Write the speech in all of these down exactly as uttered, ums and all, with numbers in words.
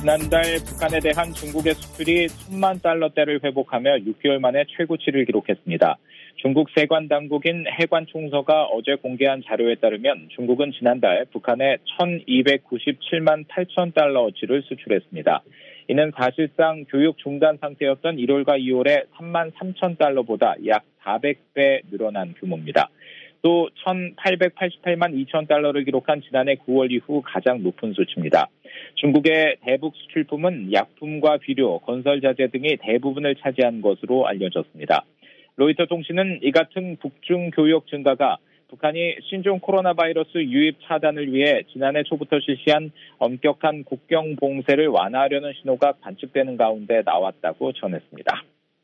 지난달 북한에 대한 중국의 수출이 천만 달러대를 회복하며 육 개월 만에 최고치를 기록했습니다. 중국 세관 당국인 해관총서가 어제 공개한 자료에 따르면 중국은 지난달 북한에 천이백구십칠만 팔천 달러어치를 수출했습니다. 이는 사실상 교육 중단 상태였던 일월과 이월에 삼만 삼천 달러보다 약 사백 배 늘어난 규모입니다. 또 천팔백팔십팔만 이천 달러를 기록한 지난해 구월 이후 가장 높은 수치입니다. 중국의 대북 수출품은 약품과 비료, 건설자재 등이 대부분을 차지한 것으로 알려졌습니다. 로이터 통신은 이 같은 북중 교역 증가가 북한이 신종 코로나 바이러스 유입 차단을 위해 지난해 초부터 실시한 엄격한 국경 봉쇄를 완화하려는 신호가 관측되는 가운데 나왔다고 전했습니다.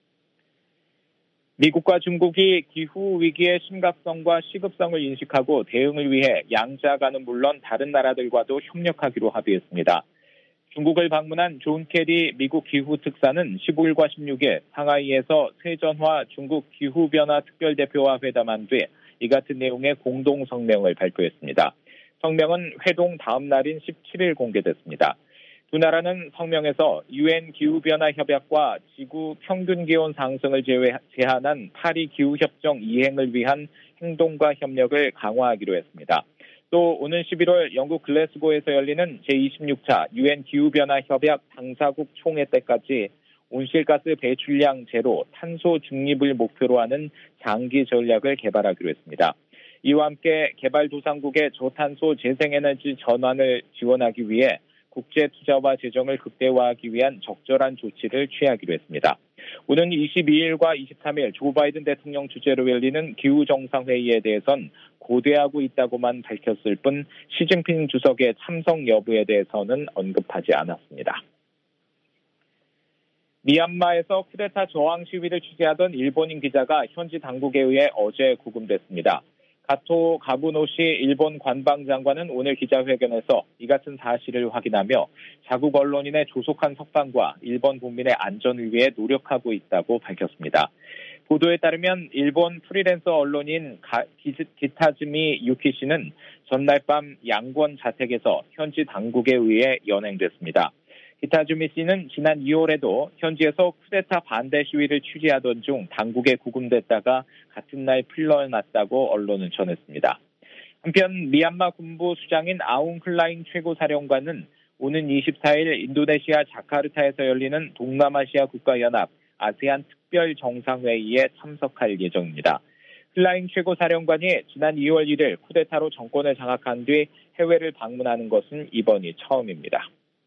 미국과 중국이 기후 위기의 심각성과 시급성을 인식하고 대응을 위해 양자간은 물론 다른 나라들과도 협력하기로 합의했습니다. 중국을 방문한 존 케리 미국 기후 특사는 십오일과 십육일 상하이에서 세전화 중국 기후변화 특별대표와 회담한 뒤 이 같은 내용의 공동 성명을 발표했습니다. 성명은 회동 다음 날인 십칠일 공개됐습니다. 두 나라는 성명에서 유엔 기후변화 협약과 지구 평균 기온 상승을 제한한 파리 기후협정 이행을 위한 행동과 협력을 강화하기로 했습니다. 또 오는 십일월 영국 글래스고에서 열리는 제이십육 차 유엔 기후변화 협약 당사국 총회 때까지 온실가스 배출량 제로, 탄소 중립을 목표로 하는 장기 전략을 개발하기로 했습니다. 이와 함께 개발도상국의 저탄소 재생에너지 전환을 지원하기 위해 국제 투자와 재정을 극대화하기 위한 적절한 조치를 취하기로 했습니다. 오는 이십이일과 이십삼일 조 바이든 대통령 주재로 열리는 기후정상회의에 대해선 고대하고 있다고만 밝혔을 뿐 시진핑 주석의 참석 여부에 대해서는 언급하지 않았습니다. 미얀마에서 쿠데타 저항 시위를 취재하던 일본인 기자가 현지 당국에 의해 어제 구금됐습니다. 가토 가부노시 일본 관방장관은 오늘 기자회견에서 이 같은 사실을 확인하며 자국 언론인의 조속한 석방과 일본 국민의 안전을 위해 노력하고 있다고 밝혔습니다. 보도에 따르면 일본 프리랜서 언론인 가, 기, 기타즈미 유키 씨는 전날 밤 양권 자택에서 현지 당국에 의해 연행됐습니다. 기타즈미 씨는 지난 이월에도 현지에서 쿠데타 반대 시위를 취재하던 중 당국에 구금됐다가 같은 날 풀려났다고 언론은 전했습니다. 한편 미얀마 군부 수장인 아웅 클라잉 최고사령관은 오는 이십사일 인도네시아 자카르타에서 열리는 동남아시아 국가연합 아세안 특별 정상회의에 참석할 예정입니다. 클라잉 최고사령관이 지난 이월 일일 쿠데타로 정권을 장악한 뒤 해외를 방문하는 것은 이번이 처음입니다.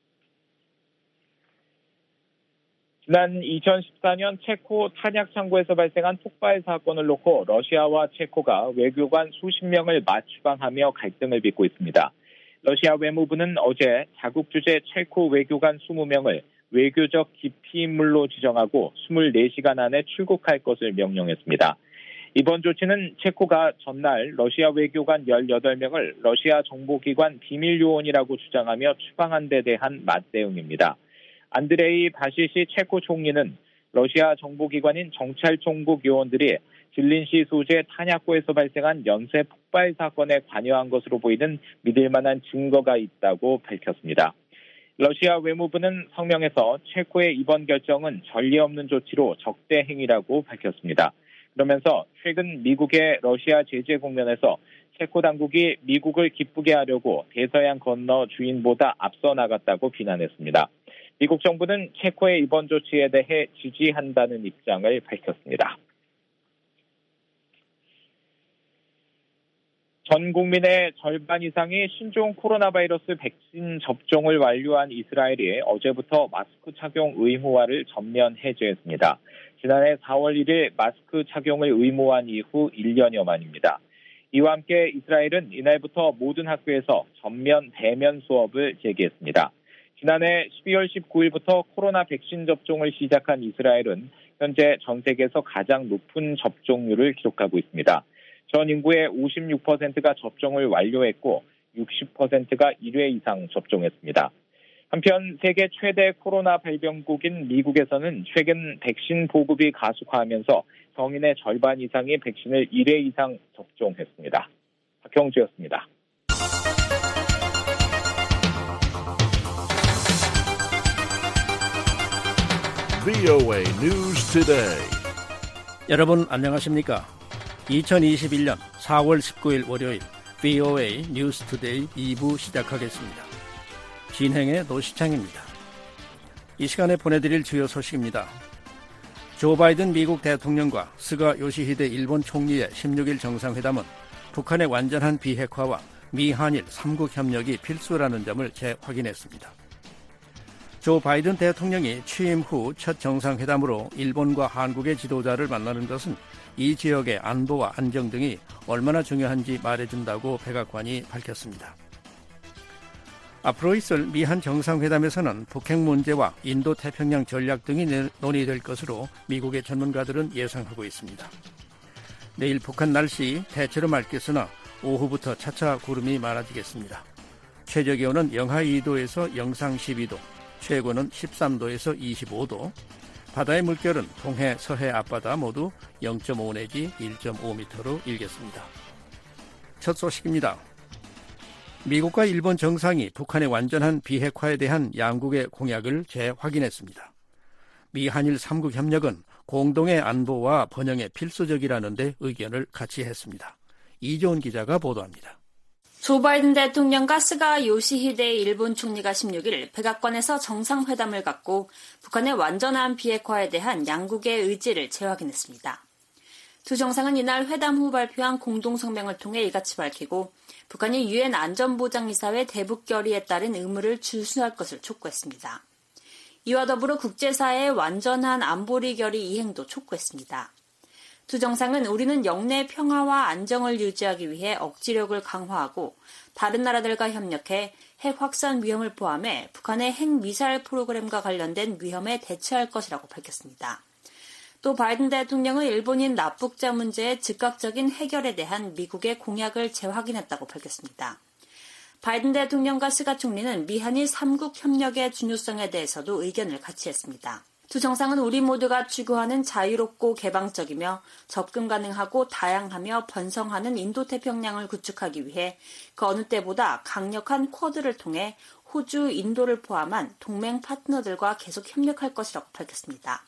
지난 이천십사년 체코 탄약 창고에서 발생한 폭발 사건을 놓고 러시아와 체코가 외교관 수십 명을 맞추방하며 갈등을 빚고 있습니다. 러시아 외무부는 어제 자국 주재 체코 외교관 이십 명을 외교적 기피 인물로 지정하고 이십사 시간 안에 출국할 것을 명령했습니다. 이번 조치는 체코가 전날 러시아 외교관 십팔 명을 러시아 정보기관 비밀요원이라고 주장하며 추방한 데 대한 맞대응입니다. 안드레이 바시시 체코 총리는 러시아 정보기관인 정찰총국 요원들이 질린시 소재 탄약고에서 발생한 연쇄 폭발 사건에 관여한 것으로 보이는 믿을 만한 증거가 있다고 밝혔습니다. 러시아 외무부는 성명에서 체코의 이번 결정은 전례 없는 조치로 적대 행위라고 밝혔습니다. 그러면서 최근 미국의 러시아 제재 국면에서 체코 당국이 미국을 기쁘게 하려고 대서양 건너 주인보다 앞서 나갔다고 비난했습니다. 미국 정부는 체코의 이번 조치에 대해 지지한다는 입장을 밝혔습니다. 전 국민의 절반 이상이 신종 코로나 바이러스 백신 접종을 완료한 이스라엘이 어제부터 마스크 착용 의무화를 전면 해제했습니다. 지난해 사월 일일 마스크 착용을 의무화한 이후 일 년여 만입니다. 이와 함께 이스라엘은 이날부터 모든 학교에서 전면 대면 수업을 재개했습니다. 지난해 십이월 십구일부터 코로나 백신 접종을 시작한 이스라엘은 현재 전 세계에서 가장 높은 접종률을 기록하고 있습니다. 전 인구의 오십육 퍼센트가 접종을 완료했고 육십 퍼센트가 일 회 이상 접종했습니다. 한편 세계 최대 코로나 발병국인 미국에서는 최근 백신 보급이 가속화하면서 성인의 절반 이상이 백신을 일 회 이상 접종했습니다. 박형주였습니다. 브이오에이 News Today. 여러분 안녕하십니까? 이천이십일 년 사월 십구일 월요일 브이오에이 뉴스 투데이 이 부 시작하겠습니다. 진행의 노시창입니다. 이 시간에 보내드릴 주요 소식입니다. 조 바이든 미국 대통령과 스가 요시히데 일본 총리의 십육일 정상회담은 북한의 완전한 비핵화와 미한일 삼국 협력이 필수라는 점을 재확인했습니다. 조 바이든 대통령이 취임 후 첫 정상회담으로 일본과 한국의 지도자를 만나는 것은 이 지역의 안보와 안정 등이 얼마나 중요한지 말해준다고 백악관이 밝혔습니다. 앞으로 있을 미한 정상회담에서는 북핵 문제와 인도태평양 전략 등이 논의될 것으로 미국의 전문가들은 예상하고 있습니다. 내일 북한 날씨 대체로 맑겠으나 오후부터 차차 구름이 많아지겠습니다. 최저기온은 영하 이 도에서 영상 십이 도, 최고는 십삼 도에서 이십오 도, 바다의 물결은 동해, 서해 앞바다 모두 영 점 오 내지 일 점 오 미터로 일겠습니다. 첫 소식입니다. 미국과 일본 정상이 북한의 완전한 비핵화에 대한 양국의 공약을 재확인했습니다. 미한일 삼국 협력은 공동의 안보와 번영에 필수적이라는 데 의견을 같이 했습니다. 이조은 기자가 보도합니다. 조 바이든 대통령과 스가 요시히데 일본 총리가 십육일 백악관에서 정상회담을 갖고 북한의 완전한 비핵화에 대한 양국의 의지를 재확인했습니다. 두 정상은 이날 회담 후 발표한 공동성명을 통해 이같이 밝히고 북한이 유엔 안전보장이사회 대북 결의에 따른 의무를 준수할 것을 촉구했습니다. 이와 더불어 국제사회의 완전한 안보리 결의 이행도 촉구했습니다. 두 정상은 우리는 영내 평화와 안정을 유지하기 위해 억지력을 강화하고 다른 나라들과 협력해 핵 확산 위험을 포함해 북한의 핵미사일 프로그램과 관련된 위험에 대처할 것이라고 밝혔습니다. 또 바이든 대통령은 일본인 납북자 문제의 즉각적인 해결에 대한 미국의 공약을 재확인했다고 밝혔습니다. 바이든 대통령과 스가 총리는 미한일 삼국 협력의 중요성에 대해서도 의견을 같이 했습니다. 두 정상은 우리 모두가 추구하는 자유롭고 개방적이며 접근 가능하고 다양하며 번성하는 인도태평양을 구축하기 위해 그 어느 때보다 강력한 쿼드를 통해 호주, 인도를 포함한 동맹 파트너들과 계속 협력할 것이라고 밝혔습니다.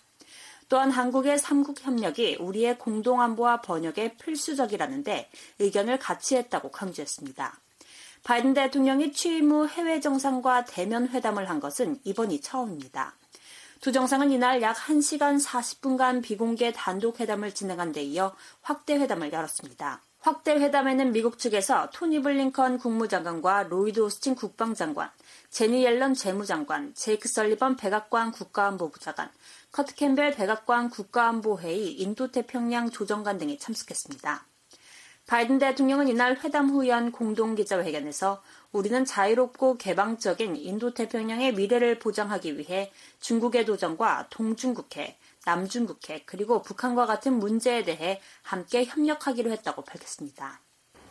또한 한국의 삼국 협력이 우리의 공동안보와 번역에 필수적이라는데 의견을 같이 했다고 강조했습니다. 바이든 대통령이 취임 후 해외 정상과 대면 회담을 한 것은 이번이 처음입니다. 두 정상은 이날 약 한 시간 사십 분간 비공개 단독 회담을 진행한 데 이어 확대 회담을 열었습니다. 확대 회담에는 미국 측에서 토니 블링컨 국무장관과 로이드 오스틴 국방장관, 제니 옐런 재무장관, 제이크 설리번 백악관 국가안보부장관, 커트 캠벨 백악관 국가안보회의 인도태평양 조정관 등이 참석했습니다. 바이든 대통령은 이날 회담 후 연 공동기자회견에서 우리는 자유롭고 개방적인 인도태평양의 미래를 보장하기 위해 중국의 도전과 동중국해, 남중국해, 그리고 북한과 같은 문제에 대해 함께 협력하기로 했다고 밝혔습니다.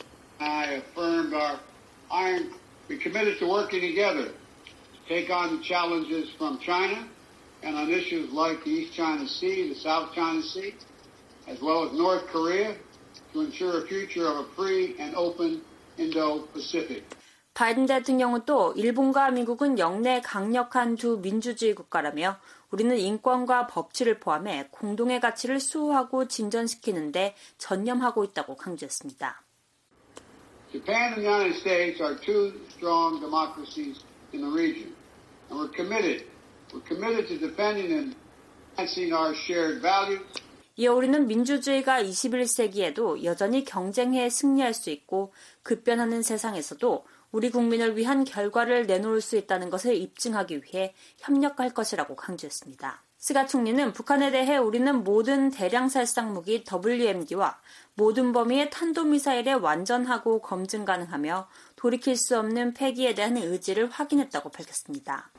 I affirmed our iron, we committed to working together to take on the challenges from China and on issues like the East China Sea, the South China Sea, as well as North Korea, to ensure a future of a free and open Indo-Pacific. 바이든 대통령은 또 일본과 미국은 영내 강력한 두 민주주의 국가라며 우리는 인권과 법치를 포함해 공동의 가치를 수호하고 진전시키는 데 전념하고 있다고 강조했습니다. Japan and the United States are two strong democracies in the region, and we're committed. We're committed to defending and enhancing our shared values. 이어 우리는 민주주의가 이십일 세기에도 여전히 경쟁해 승리할 수 있고 급변하는 세상에서도 우리 국민을 위한 결과를 내놓을 수 있다는 것을 입증하기 위해 협력할 것이라고 강조했습니다. 스가 총리는 북한에 대해 우리는 모든 대량살상 무기 더블유엠디와 모든 범위의 탄도미사일에 완전하고 검증 가능하며 돌이킬 수 없는 폐기에 대한 의지를 확인했다고 밝혔습니다.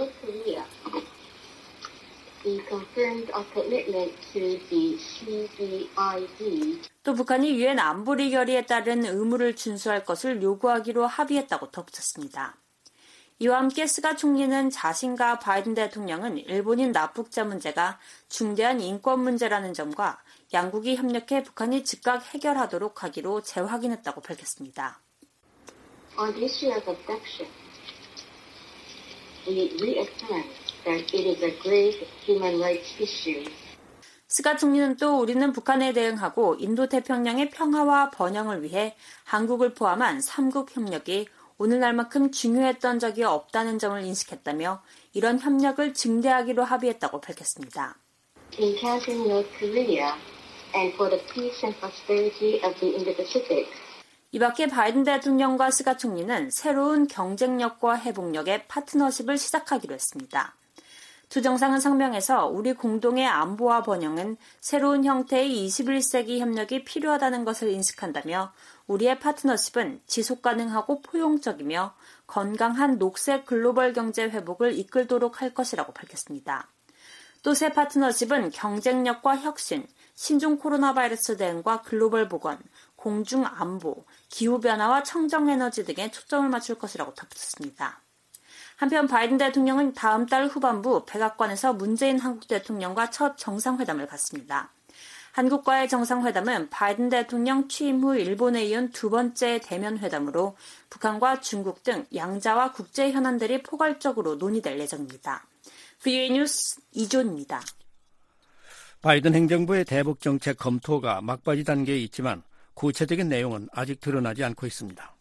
We confirmed our commitment to the 씨비아이디. 또 북한이 유엔 안보리 결의에 따른 의무를 준수할 것을 요구하기로 합의했다고 덧붙였습니다. 이와 함께 스가 총리는 자신과 바이든 대통령은 일본인 납북자 문제가 중대한 인권 문제라는 점과 양국이 협력해 북한이 즉각 해결하도록 하기로 재확인했다고 밝혔습니다. On the issue of abduction, we reaffirm that it is a grave human rights issue. 스가 총리는 또 우리는 북한에 대응하고 인도태평양의 평화와 번영을 위해 한국을 포함한 삼국 협력이 오늘날만큼 중요했던 적이 없다는 점을 인식했다며 이런 협력을 증대하기로 합의했다고 밝혔습니다. In countering North Korea and for the peace and prosperity of the Indo-Pacific. 이 밖에 바이든 대통령과 스가 총리는 새로운 경쟁력과 회복력의 파트너십을 시작하기로 했습니다. 두 정상은 성명에서 우리 공동의 안보와 번영은 새로운 형태의 이십일 세기 협력이 필요하다는 것을 인식한다며 우리의 파트너십은 지속가능하고 포용적이며 건강한 녹색 글로벌 경제 회복을 이끌도록 할 것이라고 밝혔습니다. 또 새 파트너십은 경쟁력과 혁신, 신종 코로나 바이러스 대응과 글로벌 보건, 공중 안보, 기후변화와 청정에너지 등에 초점을 맞출 것이라고 덧붙였습니다. 한편 바이든 대통령은 다음 달 후반부 백악관에서 문재인 한국 대통령과 첫 정상회담을 갖습니다. 한국과의 정상회담은 바이든 대통령 취임 후 일본에 이은 두 번째 대면 회담으로 북한과 중국 등 양자와 국제 현안들이 포괄적으로 논의될 예정입니다. 브이오에이 뉴스 이존입니다. 바이든 행정부의 대북 정책 검토가 막바지 단계에 있지만 구체적인 내용은 아직 드러나지 않고 있습니다.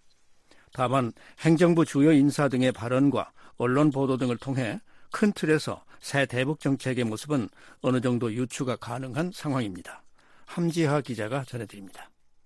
다만 행정부 주요 인사 등의 발언과 언론 보도 등을 통해 큰 틀에서 새 대북 정책의 모습은 어느 정도 유추가 가능한 상황입니다. 함지하 기자가 전해드립니다.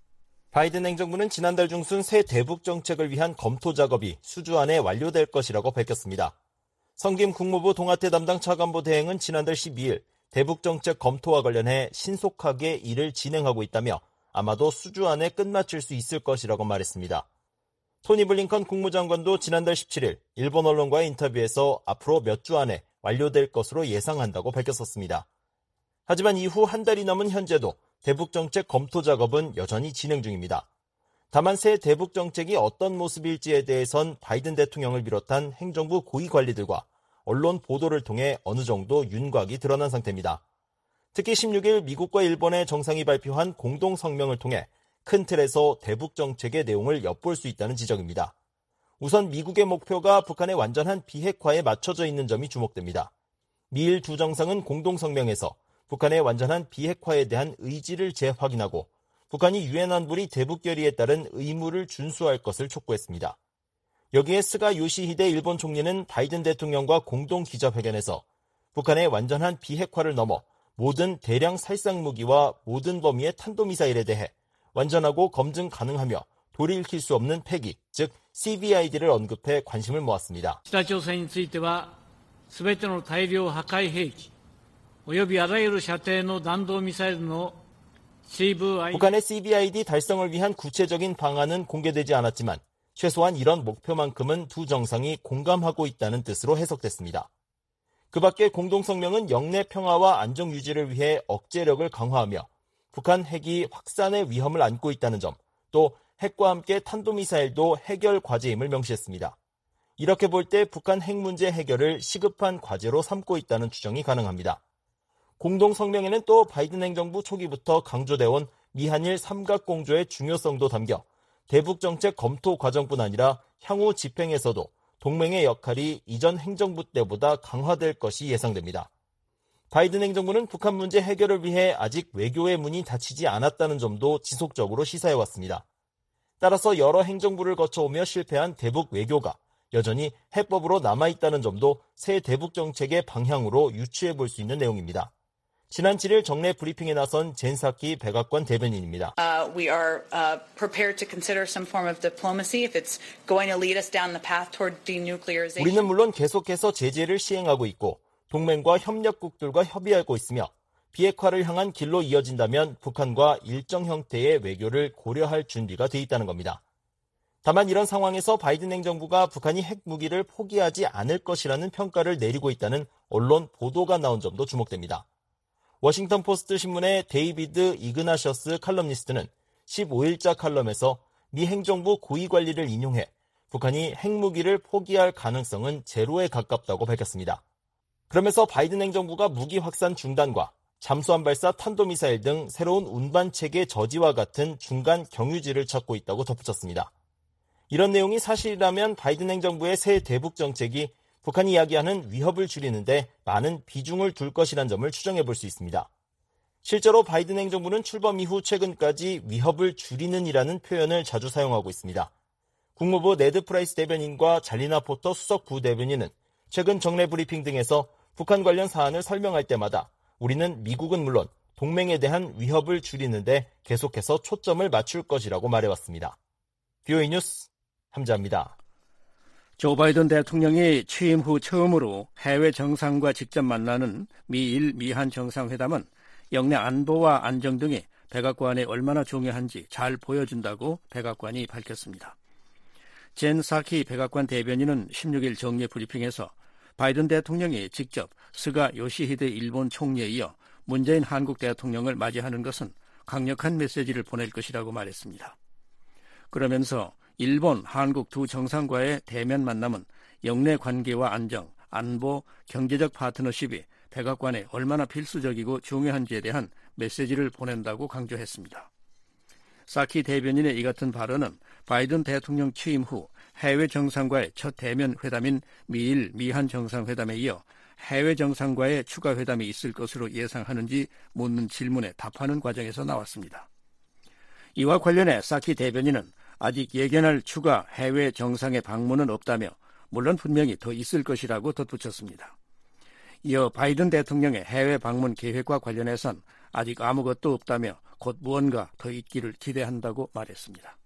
바이든 행정부는 지난달 중순 새 대북 정책을 위한 검토 작업이 수주 안에 완료될 것이라고 밝혔습니다. 성김 국무부 동아태 담당 차관보 대행은 지난달 십이일 대북 정책 검토와 관련해 신속하게 일을 진행하고 있다며 아마도 수주 안에 끝마칠 수 있을 것이라고 말했습니다. 토니 블링컨 국무장관도 지난달 십칠일 일본 언론과의 인터뷰에서 앞으로 몇 주 안에 완료될 것으로 예상한다고 밝혔었습니다. 하지만 이후 한 달이 넘은 현재도 대북 정책 검토 작업은 여전히 진행 중입니다. 다만 새 대북 정책이 어떤 모습일지에 대해선 바이든 대통령을 비롯한 행정부 고위 관리들과 언론 보도를 통해 어느 정도 윤곽이 드러난 상태입니다. 특히 십육일 미국과 일본의 정상이 발표한 공동 성명을 통해 큰 틀에서 대북 정책의 내용을 엿볼 수 있다는 지적입니다. 우선 미국의 목표가 북한의 완전한 비핵화에 맞춰져 있는 점이 주목됩니다. 미일 두 정상은 공동 성명에서 북한의 완전한 비핵화에 대한 의지를 재확인하고 북한이 유엔 안보리 대북 결의에 따른 의무를 준수할 것을 촉구했습니다. 여기에 스가 요시히데 일본 총리는 바이든 대통령과 공동 기자회견에서 북한의 완전한 비핵화를 넘어 모든 대량 살상 무기와 모든 범위의 탄도미사일에 대해 완전하고 검증 가능하며 돌이킬 수 없는 폐기, 즉 씨비아이디를 언급해 관심을 모았습니다. 北朝鮮については全ての大量破壊兵器およびあらゆる射程の弾道ミサイルの 씨브이아이디 북한의 씨비아이디 달성을 위한 구체적인 방안은 공개되지 않았지만 최소한 이런 목표만큼은 두 정상이 공감하고 있다는 뜻으로 해석됐습니다. 그 밖에 공동성명은 영내 평화와 안정 유지를 위해 억제력을 강화하며 북한 핵이 확산의 위험을 안고 있다는 점, 또 핵과 함께 탄도미사일도 해결 과제임을 명시했습니다. 이렇게 볼 때 북한 핵 문제 해결을 시급한 과제로 삼고 있다는 추정이 가능합니다. 공동성명에는 또 바이든 행정부 초기부터 강조돼온 미한일 삼각공조의 중요성도 담겨 대북 정책 검토 과정뿐 아니라 향후 집행에서도 동맹의 역할이 이전 행정부 때보다 강화될 것이 예상됩니다. 바이든 행정부는 북한 문제 해결을 위해 아직 외교의 문이 닫히지 않았다는 점도 지속적으로 시사해왔습니다. 따라서 여러 행정부를 거쳐오며 실패한 대북 외교가 여전히 해법으로 남아있다는 점도 새 대북 정책의 방향으로 유추해볼 수 있는 내용입니다. 지난 칠일 정례 브리핑에 나선 젠 사키 백악관 대변인입니다. Uh, we are uh, prepared to consider some form of diplomacy if it's going to lead us down the path toward denuclearization. 우리는 물론 계속해서 제재를 시행하고 있고 동맹과 협력국들과 협의하고 있으며 비핵화를 향한 길로 이어진다면 북한과 일정 형태의 외교를 고려할 준비가 돼 있다는 겁니다. 다만 이런 상황에서 바이든 행정부가 북한이 핵무기를 포기하지 않을 것이라는 평가를 내리고 있다는 언론 보도가 나온 점도 주목됩니다. 워싱턴 포스트 신문의 데이비드 이그나셔스 칼럼니스트는 십오일자 칼럼에서 미 행정부 고위 관리를 인용해 북한이 핵무기를 포기할 가능성은 제로에 가깝다고 밝혔습니다. 그러면서 바이든 행정부가 무기 확산 중단과 잠수함 발사 탄도미사일 등 새로운 운반체계 저지와 같은 중간 경유지를 찾고 있다고 덧붙였습니다. 이런 내용이 사실이라면 바이든 행정부의 새 대북 정책이 북한이 이야기하는 위협을 줄이는데 많은 비중을 둘 것이란 점을 추정해 볼 수 있습니다. 실제로 바이든 행정부는 출범 이후 최근까지 위협을 줄이는이라는 표현을 자주 사용하고 있습니다. 국무부 네드 프라이스 대변인과 잘리나 포터 수석 부대변인은 최근 정례 브리핑 등에서 북한 관련 사안을 설명할 때마다 우리는 미국은 물론 동맹에 대한 위협을 줄이는데 계속해서 초점을 맞출 것이라고 말해왔습니다. 비오에이 뉴스 함자입니다. 조 바이든 대통령이 취임 후 처음으로 해외 정상과 직접 만나는 미일 미한 정상회담은 영내 안보와 안정 등이 백악관에 얼마나 중요한지 잘 보여준다고 백악관이 밝혔습니다. 젠 사키 백악관 대변인은 십육 일 정례 브리핑에서 바이든 대통령이 직접 스가 요시히데 일본 총리에 이어 문재인 한국 대통령을 맞이하는 것은 강력한 메시지를 보낼 것이라고 말했습니다. 그러면서 일본, 한국 두 정상과의 대면 만남은 영내 관계와 안정, 안보, 경제적 파트너십이 백악관에 얼마나 필수적이고 중요한지에 대한 메시지를 보낸다고 강조했습니다. 사키 대변인의 이 같은 발언은 바이든 대통령 취임 후 해외 정상과의 첫 대면 회담인 미일 미한 정상회담에 이어 해외 정상과의 추가 회담이 있을 것으로 예상하는지 묻는 질문에 답하는 과정에서 나왔습니다. 이와 관련해 사키 대변인은 아직 예견할 추가 해외 정상의 방문은 없다며 물론 분명히 더 있을 것이라고 덧붙였습니다. 이어 바이든 대통령의 해외 방문 계획과 관련해선 아직 아무것도 없다며 곧 무언가 더 있기를 기대한다고 말했습니다.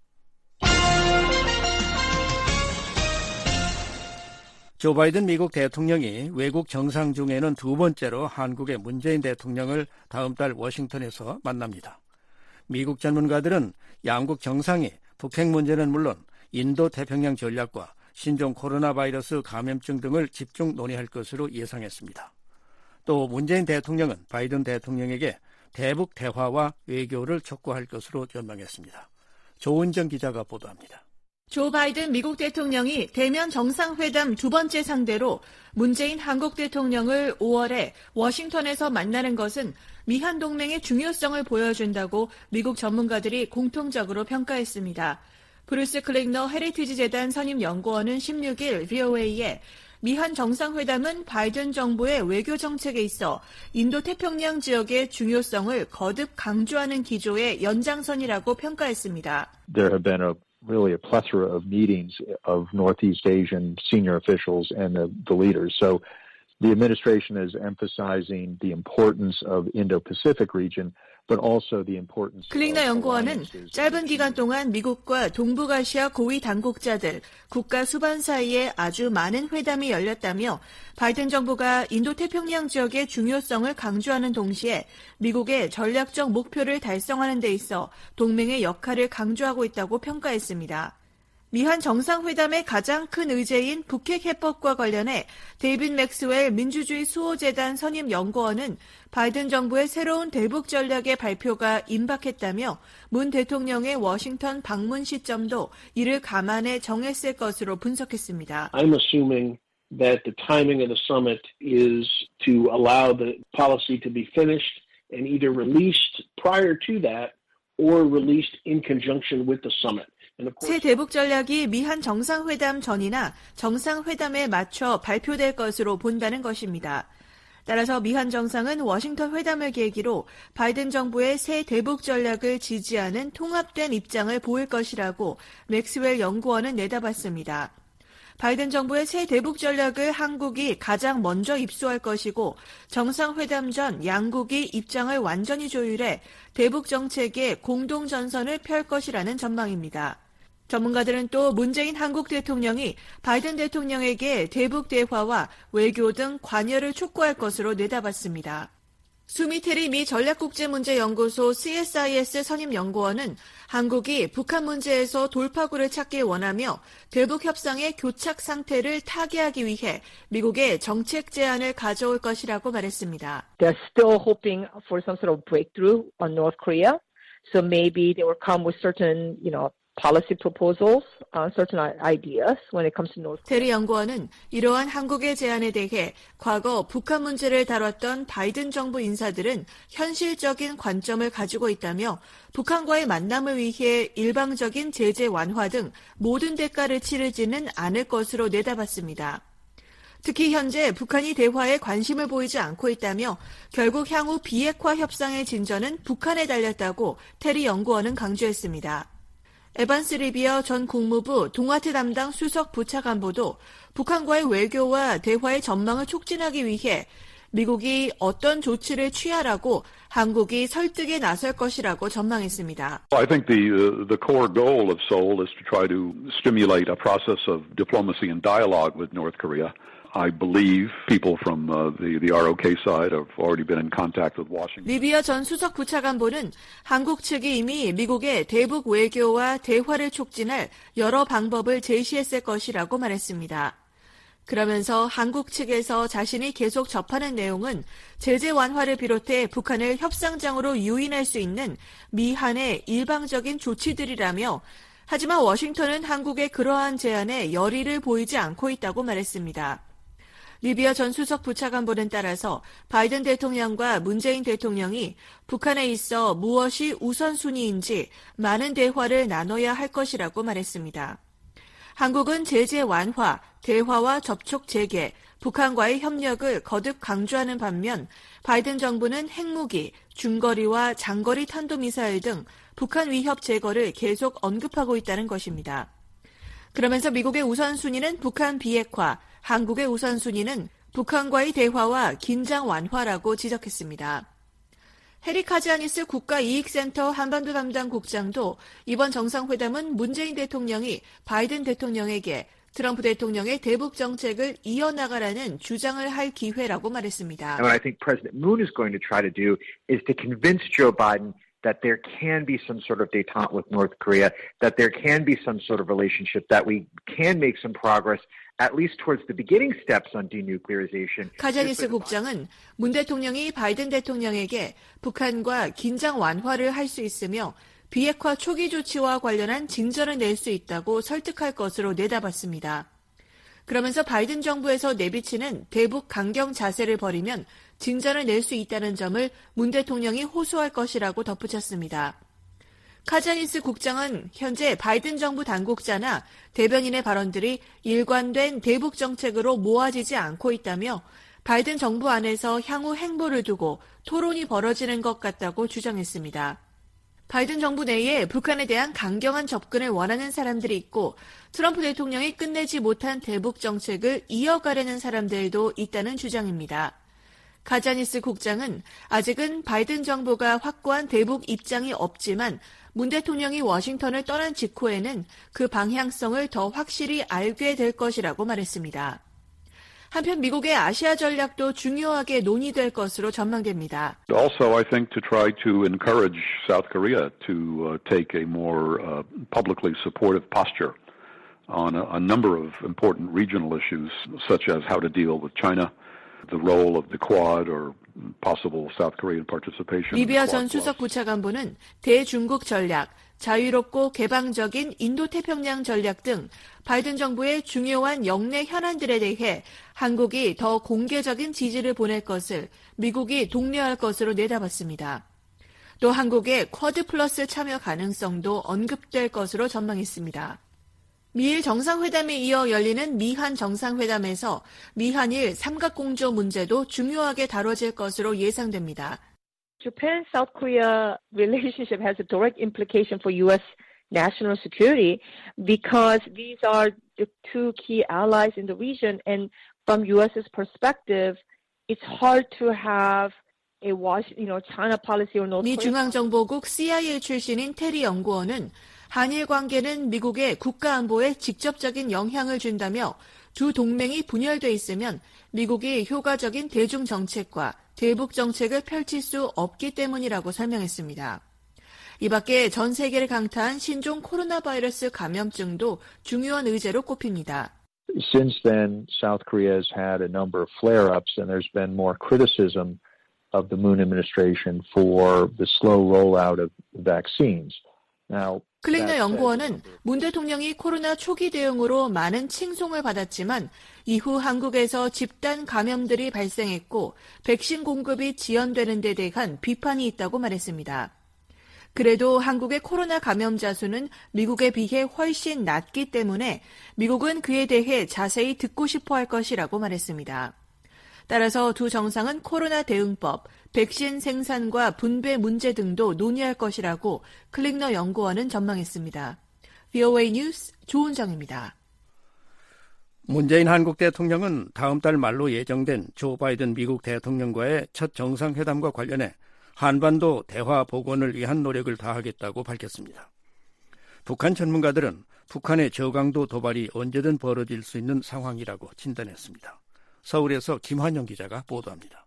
조 바이든 미국 대통령이 외국 정상 중에는 두 번째로 한국의 문재인 대통령을 다음 달 워싱턴에서 만납니다. 미국 전문가들은 양국 정상이 북핵 문제는 물론 인도 태평양 전략과 신종 코로나 바이러스 감염증 등을 집중 논의할 것으로 예상했습니다. 또 문재인 대통령은 바이든 대통령에게 대북 대화와 외교를 촉구할 것으로 전망했습니다. 조은정 기자가 보도합니다. 조 바이든 미국 대통령이 대면 정상회담 두 번째 상대로 문재인 한국 대통령을 오월에 워싱턴에서 만나는 것은 미한 동맹의 중요성을 보여준다고 미국 전문가들이 공통적으로 평가했습니다. 브루스 클링너 헤리티지 재단 선임 연구원은 십육 일 브이오에이에 미한 정상회담은 바이든 정부의 외교 정책에 있어 인도태평양 지역의 중요성을 거듭 강조하는 기조의 연장선이라고 평가했습니다. There have been a really a plethora of meetings of Northeast Asian senior officials and the, the leaders. So the administration is emphasizing the importance of Indo-Pacific region, but also the importance. 클링너 연구원은 짧은 기간 동안 미국과 동북아시아 고위 당국자들, 국가 수반 사이에 아주 많은 회담이 열렸다며 바이든 정부가 인도태평양 지역의 중요성을 강조하는 동시에 미국의 전략적 목표를 달성하는 데 있어 동맹의 역할을 강조하고 있다고 평가했습니다. 미한 정상회담의 가장 큰 의제인 북핵 해법과 관련해 데이빗 맥스웰 민주주의 수호재단 선임 연구원은 바이든 정부의 새로운 대북 전략의 발표가 임박했다며 문 대통령의 워싱턴 방문 시점도 이를 감안해 정했을 것으로 분석했습니다. I'm assuming that the timing of the summit is to allow the policy to be finished and either released prior to that or released in conjunction with the summit. 새 대북 전략이 미한 정상회담 전이나 정상회담에 맞춰 발표될 것으로 본다는 것입니다. 따라서 미한 정상은 워싱턴 회담을 계기로 바이든 정부의 새 대북 전략을 지지하는 통합된 입장을 보일 것이라고 맥스웰 연구원은 내다봤습니다. 바이든 정부의 새 대북 전략을 한국이 가장 먼저 입수할 것이고 정상회담 전 양국이 입장을 완전히 조율해 대북 정책의 공동 전선을 펼 것이라는 전망입니다. 전문가들은 또 문재인 한국 대통령이 바이든 대통령에게 대북 대화와 외교 등 관여를 촉구할 것으로 내다봤습니다. 수미테리 미 전략국제문제연구소 씨에스아이에스 선임연구원은 한국이 북한 문제에서 돌파구를 찾길 원하며 대북 협상의 교착 상태를 타개하기 위해 미국의 정책 제안을 가져올 것이라고 말했습니다. They're still hoping for some sort of breakthrough on North Korea. So maybe they will come with certain, you know, policy proposals, uh, certain ideas when it comes to North Korea. 테리 연구원은 이러한 한국의 제안에 대해 과거 북한 문제를 다뤘던 바이든 정부 인사들은 현실적인 관점을 가지고 있다며 북한과의 만남을 위해 일방적인 제재 완화 등 모든 대가를 치르지는 않을 것으로 내다봤습니다. 특히 현재 북한이 대화에 관심을 보이지 않고 있다며 결국 향후 비핵화 협상의 진전은 북한에 달렸다고 테리 연구원은 강조했습니다. 에반스 리비어 전 국무부 동아태 담당 수석 부차관보도 북한과의 외교와 대화의 전망을 촉진하기 위해 미국이 어떤 조치를 취하라고 한국이 설득에 나설 것이라고 전망했습니다. I think the uh, the core goal of Seoul is to try to stimulate a process of diplomacy and dialogue with North Korea. I believe people from uh, the the R O K side have already been in contact with Washington. 리비어 전 수석 부차관보는 한국 측이 이미 미국의 대북 외교와 대화를 촉진할 여러 방법을 제시했을 것이라고 말했습니다. 그러면서 한국 측에서 자신이 계속 접하는 내용은 제재 완화를 비롯해 북한을 협상장으로 유인할 수 있는 미한의 일방적인 조치들이라며 하지만 워싱턴은 한국의 그러한 제안에 열의를 보이지 않고 있다고 말했습니다. 리비어 전 수석 부차관보는 따라서 바이든 대통령과 문재인 대통령이 북한에 있어 무엇이 우선순위인지 많은 대화를 나눠야 할 것이라고 말했습니다. 한국은 제재 완화, 대화와 접촉 재개, 북한과의 협력을 거듭 강조하는 반면 바이든 정부는 핵무기, 중거리와 장거리 탄도미사일 등 북한 위협 제거를 계속 언급하고 있다는 것입니다. 그러면서 미국의 우선순위는 북한 비핵화, 한국의 우선순위는 북한과의 대화와 긴장 완화라고 지적했습니다. 해리 카지아니스 국가이익센터 한반도 담당 국장도 이번 정상회담은 문재인 대통령이 바이든 대통령에게 트럼프 대통령의 대북 정책을 이어나가라는 주장을 할 기회라고 말했습니다. And what I think President Moon is going to try to do is to convince Joe Biden that there can be some sort of détente with North Korea, that there can be some sort of relationship, that we can make some progress at least towards the beginning steps on denuclearization. 카자니스 국장은 문 대통령이 바이든 대통령에게 북한과 긴장 완화를 할 수 있으며 비핵화 초기 조치와 관련한 진전을 낼 수 있다고 설득할 것으로 내다봤습니다. 그러면서 바이든 정부에서 내비치는 대북 강경 자세를 버리면 진전을 낼 수 있다는 점을 문 대통령이 호소할 것이라고 덧붙였습니다. 카자니스 국장은 현재 바이든 정부 당국자나 대변인의 발언들이 일관된 대북 정책으로 모아지지 않고 있다며 바이든 정부 안에서 향후 행보를 두고 토론이 벌어지는 것 같다고 주장했습니다. 바이든 정부 내에 북한에 대한 강경한 접근을 원하는 사람들이 있고 트럼프 대통령이 끝내지 못한 대북 정책을 이어가려는 사람들도 있다는 주장입니다. 카자니스 국장은 아직은 바이든 정부가 확고한 대북 입장이 없지만 문 대통령이 워싱턴을 떠난 직후에는 그 방향성을 더 확실히 알게 될 것이라고 말했습니다. 한편 미국의 아시아 전략도 중요하게 논의될 것으로 전망됩니다. Also, I think to try to encourage South Korea to uh, take a more uh, publicly supportive posture on a, a number of important regional issues, such as how to deal with China, the role of the Quad or possible South Korean participation. 리비아 전 수석 부차관보는 대중국 전략, 자유롭고 개방적인 인도태평양 전략 등 바이든 정부의 중요한 영내 현안들에 대해 한국이 더 공개적인 지지를 보낼 것을 미국이 독려할 것으로 내다봤습니다. 또 한국의 쿼드 플러스 참여 가능성도 언급될 것으로 전망했습니다. 미일 정상회담에 이어 열리는 미한 정상회담에서 미한일 삼각공조 문제도 중요하게 다뤄질 것으로 예상됩니다. Japan-South Korea relationship has a direct implication for U S national security because these are the two key allies in the region, and from US's perspective, it's hard to have a you know, China policy or North Korea. 미 중앙정보국 씨아이에이 출신인 테리 연구원은 한일 관계는 미국의 국가안보에 직접적인 영향을 준다며 두 동맹이 분열돼 있으면 미국이 효과적인 대중 정책과 대북 정책을 펼칠 수 없기 때문이라고 설명했습니다. 이 밖에 전 세계를 강타한 신종 코로나 바이러스 감염증도 중요한 의제로 꼽힙니다. Since then, South Korea has had a number of flare-ups, and there's been more criticism of the Moon administration for the slow rollout of vaccines. Now, 클링너 연구원은 문 대통령이 코로나 초기 대응으로 많은 칭송을 받았지만 이후 한국에서 집단 감염들이 발생했고 백신 공급이 지연되는 데 대한 비판이 있다고 말했습니다. 그래도 한국의 코로나 감염자 수는 미국에 비해 훨씬 낮기 때문에 미국은 그에 대해 자세히 듣고 싶어 할 것이라고 말했습니다. 따라서 두 정상은 코로나 대응법, 백신 생산과 분배 문제 등도 논의할 것이라고 클릭너 연구원은 전망했습니다. 브이오에이 뉴스 조은정입니다. 문재인 한국 대통령은 다음 달 말로 예정된 조 바이든 미국 대통령과의 첫 정상회담과 관련해 한반도 대화 복원을 위한 노력을 다하겠다고 밝혔습니다. 북한 전문가들은 북한의 저강도 도발이 언제든 벌어질 수 있는 상황이라고 진단했습니다. 서울에서 김환영 기자가 보도합니다.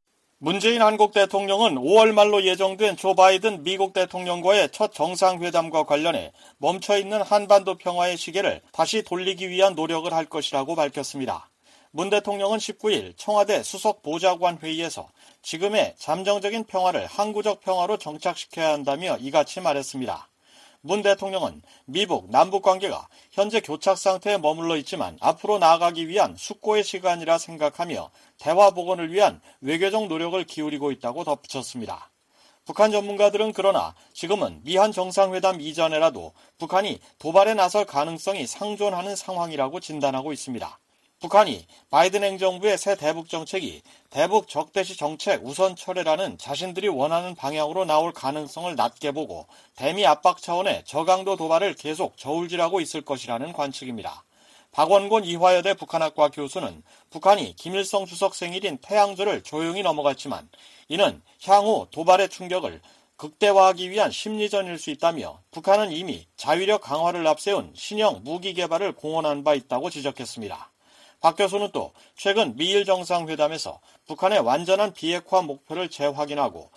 문재인 한국 대통령은 오월 말로 예정된 조 바이든 미국 대통령과의 첫 정상회담과 관련해 멈춰있는 한반도 평화의 시계를 다시 돌리기 위한 노력을 할 것이라고 밝혔습니다. 문 대통령은 십구일 청와대 수석 보좌관 회의에서 지금의 잠정적인 평화를 항구적 평화로 정착시켜야 한다며 이같이 말했습니다. 문 대통령은 미북 남북 관계가 현재 교착 상태에 머물러 있지만 앞으로 나아가기 위한 숙고의 시간이라 생각하며 대화 복원을 위한 외교적 노력을 기울이고 있다고 덧붙였습니다. 북한 전문가들은 그러나 지금은 미한 정상회담 이전에라도 북한이 도발에 나설 가능성이 상존하는 상황이라고 진단하고 있습니다. 북한이 바이든 행정부의 새 대북 정책이 대북 적대시 정책 우선 철회라는 자신들이 원하는 방향으로 나올 가능성을 낮게 보고 대미 압박 차원의 저강도 도발을 계속 저울질하고 있을 것이라는 관측입니다. 박원곤 이화여대 북한학과 교수는 북한이 김일성 주석 생일인 태양절을 조용히 넘어갔지만 이는 향후 도발의 충격을 극대화하기 위한 심리전일 수 있다며 북한은 이미 자위력 강화를 앞세운 신형 무기 개발을 공언한 바 있다고 지적했습니다. 박 교수는 또 최근 미일 정상회담에서 북한의 완전한 비핵화 목표를 재확인하고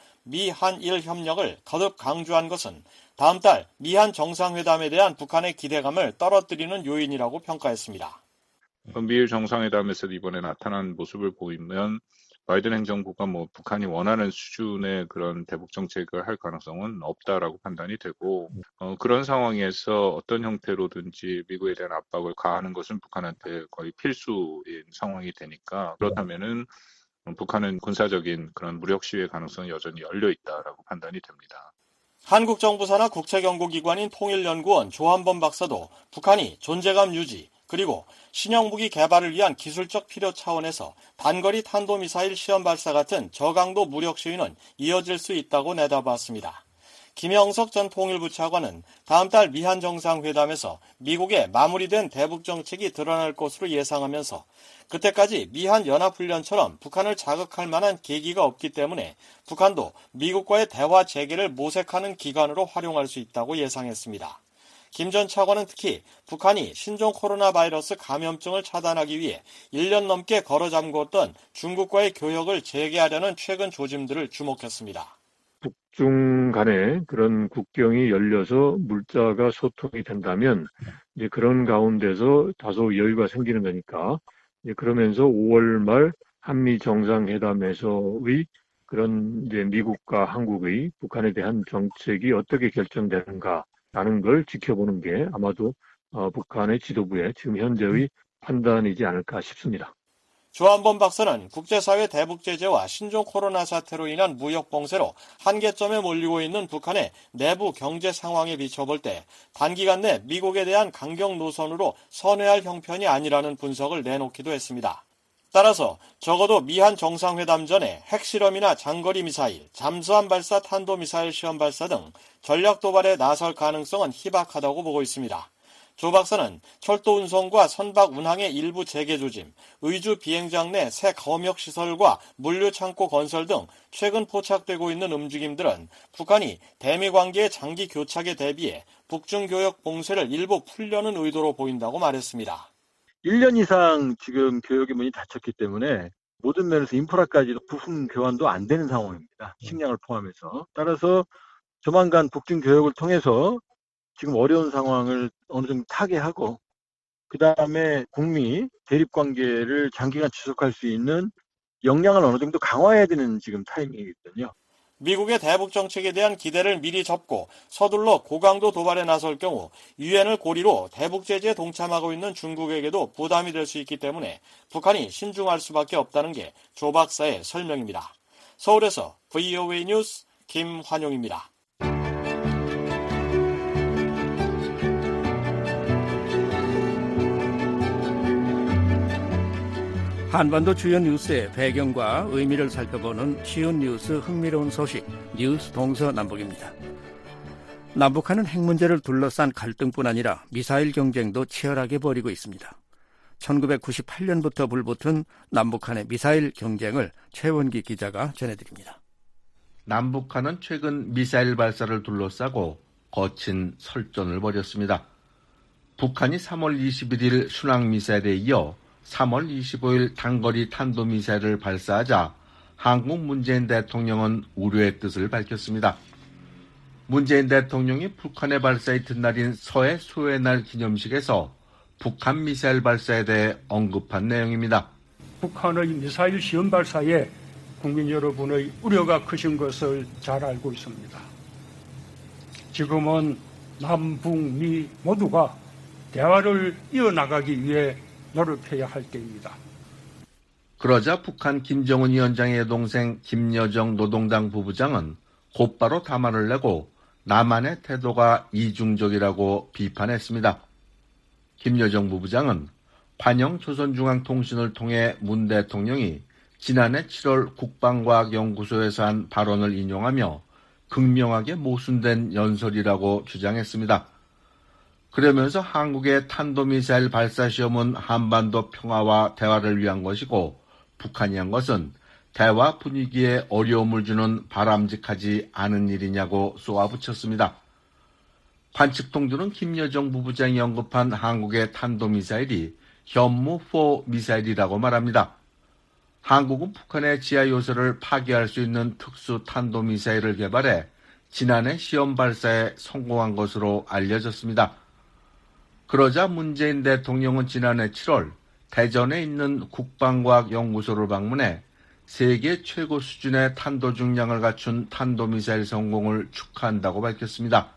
미한일 협력을 거듭 강조한 것은 다음 달 미한 정상회담에 대한 북한의 기대감을 떨어뜨리는 요인이라고 평가했습니다. 미일 정상회담에서 이번에 나타난 모습을 보이면 바이든 행정부가 뭐 북한이 원하는 수준의 그런 대북 정책을 할 가능성은 없다라고 판단이 되고 어, 그런 상황에서 어떤 형태로든지 미국에 대한 압박을 가하는 것은 북한한테 거의 필수인 상황이 되니까 그렇다면은 북한은 군사적인 그런 무력 시위의 가능성이 여전히 열려 있다라고 판단이 됩니다. 한국 정부 산하 국책연구기관인 통일연구원 조한범 박사도 북한이 존재감 유지 그리고 신형 무기 개발을 위한 기술적 필요 차원에서 단거리 탄도미사일 시험 발사 같은 저강도 무력 시위는 이어질 수 있다고 내다봤습니다. 김영석 전 통일부 차관은 다음 달 미한 정상회담에서 미국의 마무리된 대북 정책이 드러날 것으로 예상하면서 그때까지 미한 연합훈련처럼 북한을 자극할 만한 계기가 없기 때문에 북한도 미국과의 대화 재개를 모색하는 기간으로 활용할 수 있다고 예상했습니다. 김 전 차관은 특히 북한이 신종 코로나 바이러스 감염증을 차단하기 위해 일 년 넘게 걸어 잠궜던 중국과의 교역을 재개하려는 최근 조짐들을 주목했습니다. 북중 간에 그런 국경이 열려서 물자가 소통이 된다면 이제 그런 가운데서 다소 여유가 생기는 거니까 이제 그러면서 오월 말 한미 정상회담에서의 그런 이제 미국과 한국의 북한에 대한 정책이 어떻게 결정되는가 라는 걸 지켜보는 게 아마도 어, 북한의 지도부의 지금 현재의 판단이지 않을까 싶습니다. 조한범 박사는 국제사회 대북 제재와 신종 코로나 사태로 인한 무역 봉쇄로 한계점에 몰리고 있는 북한의 내부 경제 상황에 비춰볼 때 단기간 내 미국에 대한 강경 노선으로 선회할 형편이 아니라는 분석을 내놓기도 했습니다. 따라서 적어도 미한 정상회담 전에 핵실험이나 장거리 미사일, 잠수함 발사 탄도미사일 시험 발사 등 전략 도발에 나설 가능성은 희박하다고 보고 있습니다. 조 박사는 철도 운송과 선박 운항의 일부 재개 조짐, 의주 비행장 내 새 검역 시설과 물류 창고 건설 등 최근 포착되고 있는 움직임들은 북한이 대미 관계의 장기 교착에 대비해 북중 교역 봉쇄를 일부 풀려는 의도로 보인다고 말했습니다. 일 년 이상 지금 교역의 문이 닫혔기 때문에 모든 면에서 인프라까지도 부품 교환도 안 되는 상황입니다. 식량을 포함해서. 따라서 조만간 북중 교역을 통해서 지금 어려운 상황을 어느 정도 타개하고 그 다음에 북미 대립관계를 장기간 지속할 수 있는 역량을 어느 정도 강화해야 되는 지금 타이밍이거든요. 미국의 대북 정책에 대한 기대를 미리 접고 서둘러 고강도 도발에 나설 경우 유엔을 고리로 대북 제재에 동참하고 있는 중국에게도 부담이 될 수 있기 때문에 북한이 신중할 수밖에 없다는 게 조 박사의 설명입니다. 서울에서 브이오에이 뉴스 김환용입니다. 한반도 주요 뉴스의 배경과 의미를 살펴보는 쉬운 뉴스 흥미로운 소식 뉴스 동서남북입니다. 남북한은 핵 문제를 둘러싼 갈등뿐 아니라 미사일 경쟁도 치열하게 벌이고 있습니다. 천구백구십팔 년부터 불붙은 남북한의 미사일 경쟁을 최원기 기자가 전해드립니다. 남북한은 최근 미사일 발사를 둘러싸고 거친 설전을 벌였습니다. 북한이 삼월 이십일일 순항미사일에 이어 삼월 이십오일 단거리 탄도미사일을 발사하자 한국 문재인 대통령은 우려의 뜻을 밝혔습니다. 문재인 대통령이 북한의 발사 이튿날인 서해 수호의 날 기념식에서 북한 미사일 발사에 대해 언급한 내용입니다. 북한의 미사일 시험 발사에 국민 여러분의 우려가 크신 것을 잘 알고 있습니다. 지금은 남북미 모두가 대화를 이어나가기 위해 노력해야 할 때입니다. 그러자 북한 김정은 위원장의 여동생 김여정 노동당 부부장은 곧바로 담화를 내고 남한의 태도가 이중적이라고 비판했습니다. 김여정 부부장은 반영 조선중앙통신을 통해 문 대통령이 지난해 칠월 국방과학연구소에서 한 발언을 인용하며 극명하게 모순된 연설이라고 주장했습니다. 그러면서 한국의 탄도미사일 발사 시험은 한반도 평화와 대화를 위한 것이고 북한이 한 것은 대화 분위기에 어려움을 주는 바람직하지 않은 일이냐고 쏘아붙였습니다. 관측통들은 김여정 부부장이 언급한 한국의 탄도미사일이 현무사 미사일이라고 말합니다. 한국은 북한의 지하 요새를 파괴할 수 있는 특수 탄도미사일을 개발해 지난해 시험 발사에 성공한 것으로 알려졌습니다. 그러자 문재인 대통령은 지난해 칠월 대전에 있는 국방과학연구소를 방문해 세계 최고 수준의 탄도 중량을 갖춘 탄도미사일 성공을 축하한다고 밝혔습니다.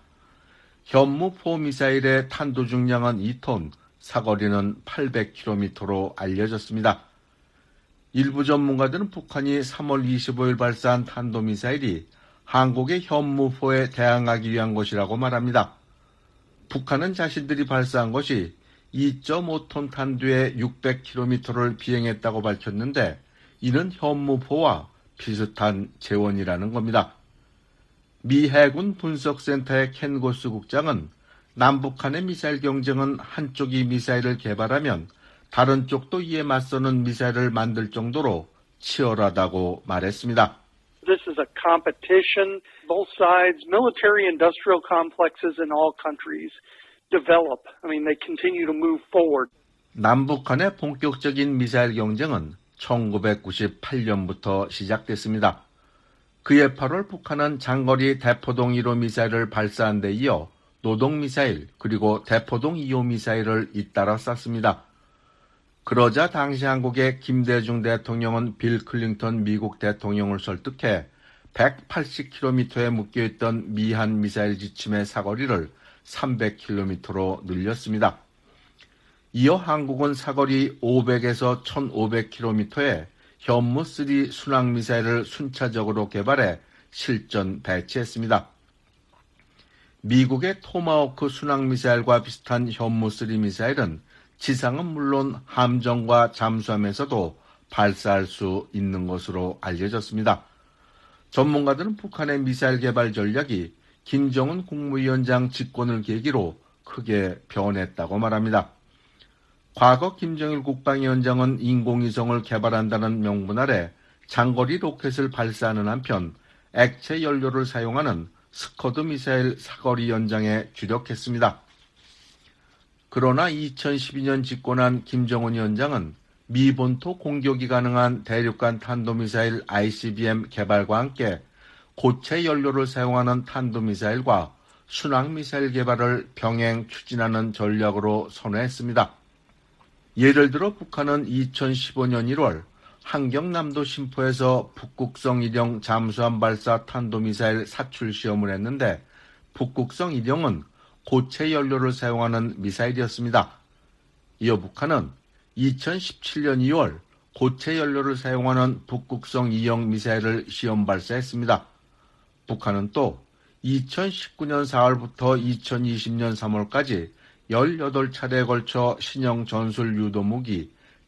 현무사 미사일의 탄도 중량은 이 톤, 사거리는 팔백 킬로미터로 알려졌습니다. 일부 전문가들은 북한이 삼월 이십오일 발사한 탄도미사일이 한국의 현무사에 대항하기 위한 것이라고 말합니다. 북한은 자신들이 발사한 것이 이 점 오 톤 탄두에 육백 킬로미터를 비행했다고 밝혔는데 이는 현무사와 비슷한 재원이라는 겁니다. 미 해군 분석센터의 켄 고스 국장은 남북한의 미사일 경쟁은 한쪽이 미사일을 개발하면 다른 쪽도 이에 맞서는 미사일을 만들 정도로 치열하다고 말했습니다. This is a competition. Both sides, military-industrial complexes in all countries develop. I mean, they continue to move forward. 남북한의 본격적인 미사일 경쟁은 천구백구십팔 년부터 시작됐습니다. 그해 팔월 북한은 장거리 대포동 일 호 미사일을 발사한 데 이어 노동미사일 그리고 대포동 이 호 미사일을 잇따라 쐈습니다. 그러자 당시 한국의 김대중 대통령은 빌 클린턴 미국 대통령을 설득해 백팔십 킬로미터에 묶여있던 미한 미사일 지침의 사거리를 삼백 킬로미터로 늘렸습니다. 이어 한국은 사거리 오백에서 천오백 킬로미터에 현무삼 순항미사일을 순차적으로 개발해 실전 배치했습니다. 미국의 토마호크 순항미사일과 비슷한 현무삼 미사일은 지상은 물론 함정과 잠수함에서도 발사할 수 있는 것으로 알려졌습니다. 전문가들은 북한의 미사일 개발 전략이 김정은 국무위원장 집권을 계기로 크게 변했다고 말합니다. 과거 김정일 국방위원장은 인공위성을 개발한다는 명분 아래 장거리 로켓을 발사하는 한편 액체 연료를 사용하는 스커드 미사일 사거리 연장에 주력했습니다. 그러나 이천십이 년 집권한 김정은 위원장은 미 본토 공격이 가능한 대륙간 탄도미사일 아이씨비엠 개발과 함께 고체 연료를 사용하는 탄도미사일과 순항미사일 개발을 병행 추진하는 전략으로 선회했습니다. 예를 들어 북한은 이천십오 년 일월 한경남도 심포에서 북극성 일형 잠수함 발사 탄도미사일 사출 시험을 했는데 북극성 일형은 고체 연료를 사용하는 미사일이었습니다. 이어 북한은 이천십칠 년 이월 고체 연료를 사용하는 북극성 이형 미사일을 시험 발사했습니다. 북한은 또 이천십구 년 사월부터 이천이십 년 삼월까지 열여덟 차례에 걸쳐 신형 전술 유도무기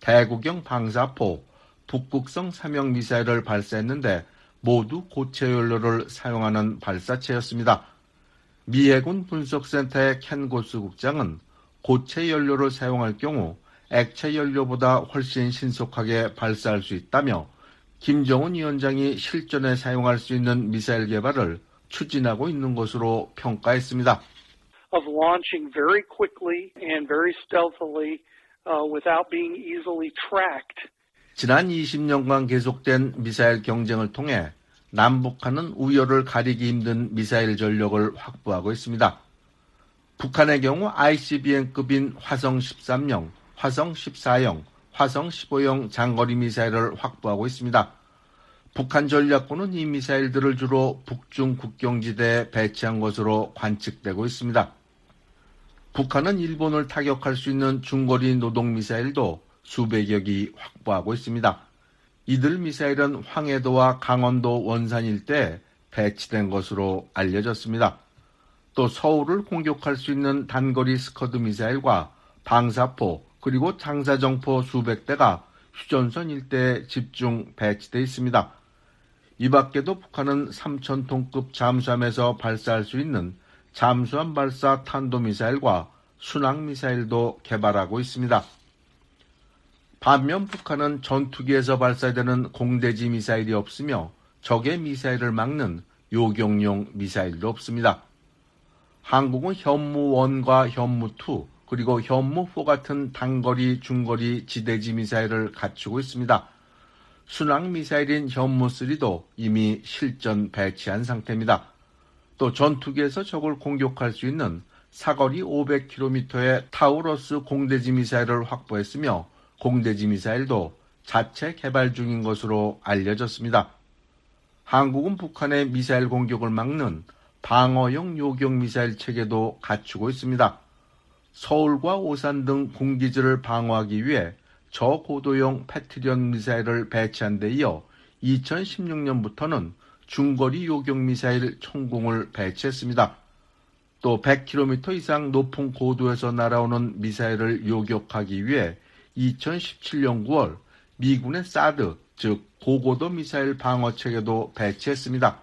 대구경 방사포, 북극성 삼형 미사일을 발사했는데 모두 고체 연료를 사용하는 발사체였습니다. 미 해군 분석센터의 켄 고스 국장은 고체 연료를 사용할 경우 액체 연료보다 훨씬 신속하게 발사할 수 있다며 김정은 위원장이 실전에 사용할 수 있는 미사일 개발을 추진하고 있는 것으로 평가했습니다. Of launching very quickly and very stealthily uh, without being easily tracked. 지난 이십 년간 계속된 미사일 경쟁을 통해 남북한은 우열을 가리기 힘든 미사일 전력을 확보하고 있습니다. 북한의 경우 아이씨비엠급인 화성 십삼형, 화성 십사형, 화성 십오형 장거리 미사일을 확보하고 있습니다. 북한 전략군은 이 미사일들을 주로 북중 국경지대에 배치한 것으로 관측되고 있습니다. 북한은 일본을 타격할 수 있는 중거리 노동 미사일도 수백여 기 확보하고 있습니다. 이들 미사일은 황해도와 강원도 원산 일대에 배치된 것으로 알려졌습니다. 또 서울을 공격할 수 있는 단거리 스커드 미사일과 방사포 그리고 장사정포 수백 대가 휴전선 일대에 집중 배치되어 있습니다. 이 밖에도 북한은 삼천 톤급 잠수함에서 발사할 수 있는 잠수함 발사 탄도미사일과 순항미사일도 개발하고 있습니다. 반면 북한은 전투기에서 발사되는 공대지 미사일이 없으며 적의 미사일을 막는 요격용 미사일도 없습니다. 한국은 현무일과 현무이 그리고 현무사 같은 단거리, 중거리 지대지 미사일을 갖추고 있습니다. 순항미사일인 현무삼도 이미 실전 배치한 상태입니다. 또 전투기에서 적을 공격할 수 있는 사거리 오백 킬로미터의 타우러스 공대지 미사일을 확보했으며 공대지 미사일도 자체 개발 중인 것으로 알려졌습니다. 한국은 북한의 미사일 공격을 막는 방어용 요격 미사일 체계도 갖추고 있습니다. 서울과 오산 등 군기지를 방어하기 위해 저고도용 패트리엇 미사일을 배치한 데 이어 이천십육 년부터는 중거리 요격 미사일 총궁을 배치했습니다. 또 백 킬로미터 이상 높은 고도에서 날아오는 미사일을 요격하기 위해 이천십칠 년 구월 미군의 사드, 즉 고고도 미사일 방어체계도 배치했습니다.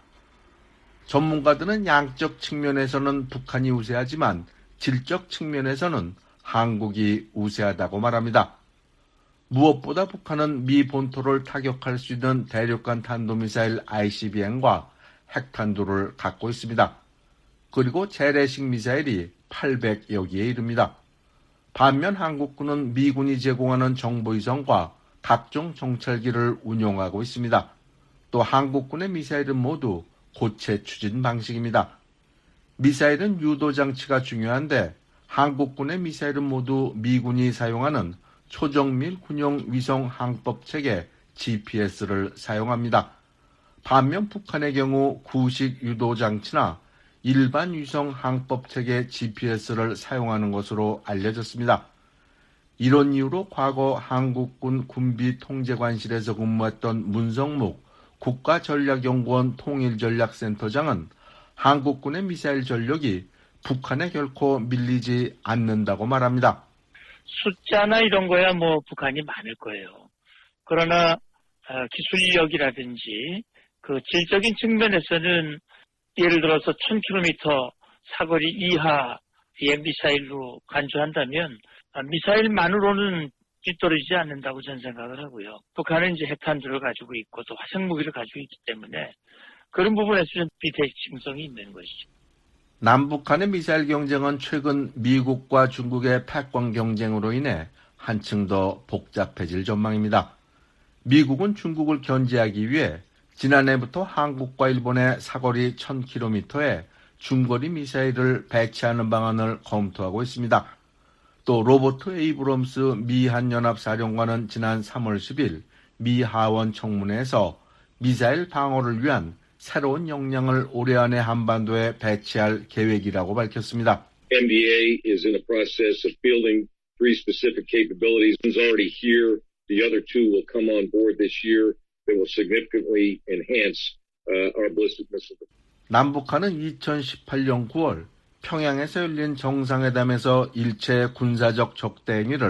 전문가들은 양적 측면에서는 북한이 우세하지만 질적 측면에서는 한국이 우세하다고 말합니다. 무엇보다 북한은 미 본토를 타격할 수 있는 대륙간 탄도미사일 아이씨비엠과 핵탄두를 갖고 있습니다. 그리고 재래식 미사일이 팔백여 기에 이릅니다. 반면 한국군은 미군이 제공하는 정보위성과 각종 정찰기를 운용하고 있습니다. 또 한국군의 미사일은 모두 고체 추진 방식입니다. 미사일은 유도장치가 중요한데 한국군의 미사일은 모두 미군이 사용하는 초정밀 군용 위성 항법체계 지피에스를 사용합니다. 반면 북한의 경우 구식 유도장치나 일반 위성 항법체계 지피에스를 사용하는 것으로 알려졌습니다. 이런 이유로 과거 한국군 군비통제관실에서 근무했던 문성묵 국가전략연구원 통일전략센터장은 한국군의 미사일 전력이 북한에 결코 밀리지 않는다고 말합니다. 숫자나 이런 거야 뭐 북한이 많을 거예요. 그러나 기술력이라든지 그 질적인 측면에서는 예를 들어서 천 킬로미터 사거리 이하의 미사일로 간주한다면 미사일만으로는 뒤떨어지지 않는다고 저는 생각을 하고요. 북한은 이제 핵탄두를 가지고 있고 또 화생무기를 가지고 있기 때문에 그런 부분에서 좀 비대칭성이 있는 것이죠. 남북한의 미사일 경쟁은 최근 미국과 중국의 패권 경쟁으로 인해 한층 더 복잡해질 전망입니다. 미국은 중국을 견제하기 위해 지난해부터 한국과 일본의 사거리 천 킬로미터에 중거리 미사일을 배치하는 방안을 검토하고 있습니다. 또 로버트 에이브럼스 미 한연합사령관은 지난 삼월 십일 미 하원 청문회에서 미사일 방어를 위한 새로운 역량을 올해 안에 한반도에 배치할 계획이라고 밝혔습니다. 엔 비 에이 is in the process of fielding three specific capabilities. One's already here. The other two will come on board this year. That will significantly enhance uh, our ballistic missile. 남북한은 이천십팔 년 구월 평양에서 열린 정상회담에서 일체 군사적 적대 행위를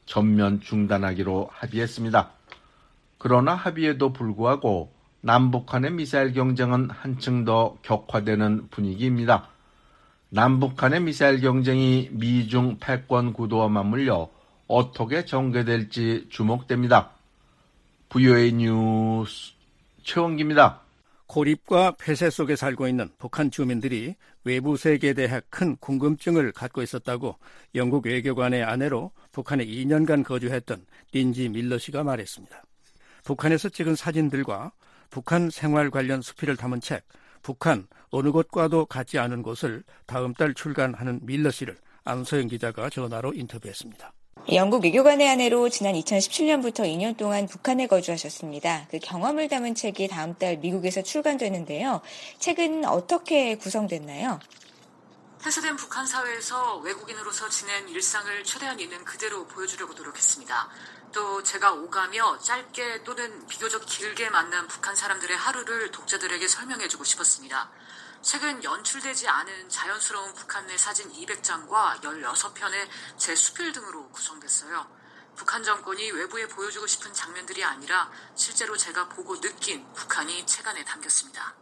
전면 중단하기로 합의했습니다. 그러나 합의에도 불구하고 남북한의 미사일 경쟁은 한층 더 격화되는 분위기입니다. 남북한의 미사일 경쟁이 미중 패권 구도와 맞물려 어떻게 전개될지 주목됩니다. 브이오에이 뉴스 최원기입니다. 고립과 폐쇄 속에 살고 있는 북한 주민들이 외부 세계에 대해 큰 궁금증을 갖고 있었다고 영국 외교관의 아내로 북한에 이 년간 거주했던 린지 밀러 씨가 말했습니다. 북한에서 찍은 사진들과 북한 생활 관련 수필을 담은 책 북한 어느 곳과도 같지 않은 곳을 다음 달 출간하는 밀러 씨를 안소영 기자가 전화로 인터뷰했습니다. 영국 외교관의 아내로 지난 이천십칠 년부터 이 년 동안 북한에 거주하셨습니다. 그 경험을 담은 책이 다음 달 미국에서 출간되는데요. 책은 어떻게 구성됐나요? 폐쇄된 북한 사회에서 외국인으로서 지낸 일상을 최대한 있는 그대로 보여주려고 노력했습니다. 또 제가 오가며 짧게 또는 비교적 길게 만난 북한 사람들의 하루를 독자들에게 설명해주고 싶었습니다. 책은 연출되지 않은 자연스러운 북한 내 사진 이백 장과 열여섯 편의 제 수필 등으로 구성됐어요. 북한 정권이 외부에 보여주고 싶은 장면들이 아니라 실제로 제가 보고 느낀 북한이 책 안에 담겼습니다.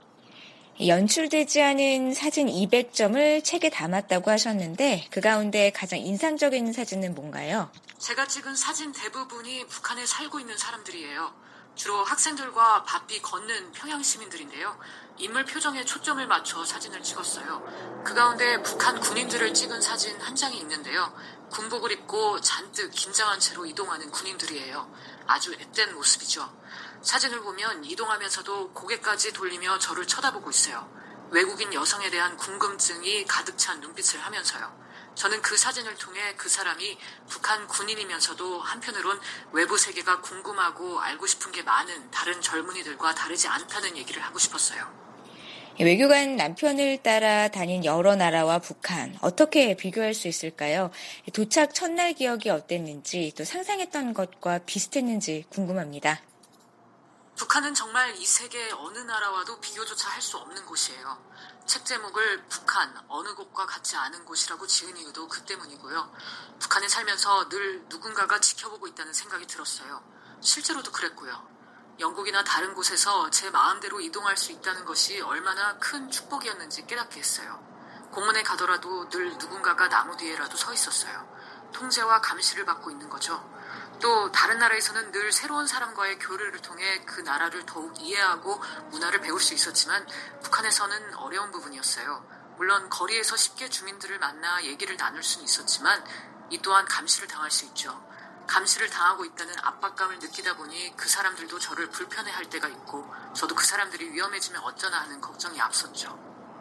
연출되지 않은 사진 이백 점을 책에 담았다고 하셨는데 그 가운데 가장 인상적인 사진은 뭔가요? 제가 찍은 사진 대부분이 북한에 살고 있는 사람들이에요. 주로 학생들과 바삐 걷는 평양 시민들인데요. 인물 표정에 초점을 맞춰 사진을 찍었어요. 그 가운데 북한 군인들을 찍은 사진 한 장이 있는데요. 군복을 입고 잔뜩 긴장한 채로 이동하는 군인들이에요. 아주 앳된 모습이죠. 사진을 보면 이동하면서도 고개까지 돌리며 저를 쳐다보고 있어요. 외국인 여성에 대한 궁금증이 가득 찬 눈빛을 하면서요. 저는 그 사진을 통해 그 사람이 북한 군인이면서도 한편으론 외부 세계가 궁금하고 알고 싶은 게 많은 다른 젊은이들과 다르지 않다는 얘기를 하고 싶었어요. 외교관 남편을 따라 다닌 여러 나라와 북한 어떻게 비교할 수 있을까요? 도착 첫날 기억이 어땠는지 또 상상했던 것과 비슷했는지 궁금합니다. 북한은 정말 이 세계 어느 나라와도 비교조차 할 수 없는 곳이에요. 책 제목을 북한, 어느 곳과 같지 않은 곳이라고 지은 이유도 그 때문이고요. 북한에 살면서 늘 누군가가 지켜보고 있다는 생각이 들었어요. 실제로도 그랬고요. 영국이나 다른 곳에서 제 마음대로 이동할 수 있다는 것이 얼마나 큰 축복이었는지 깨닫게 했어요. 공원에 가더라도 늘 누군가가 나무 뒤에라도 서 있었어요. 통제와 감시를 받고 있는 거죠. 또 다른 나라에서는 늘 새로운 사람과의 교류를 통해 그 나라를 더욱 이해하고 문화를 배울 수 있었지만 북한에서는 어려운 부분이었어요. 물론 거리에서 쉽게 주민들을 만나 얘기를 나눌 수는 있었지만 이 또한 감시를 당할 수 있죠. 감시를 당하고 있다는 압박감을 느끼다 보니 그 사람들도 저를 불편해할 때가 있고 저도 그 사람들이 위험해지면 어쩌나 하는 걱정이 앞섰죠.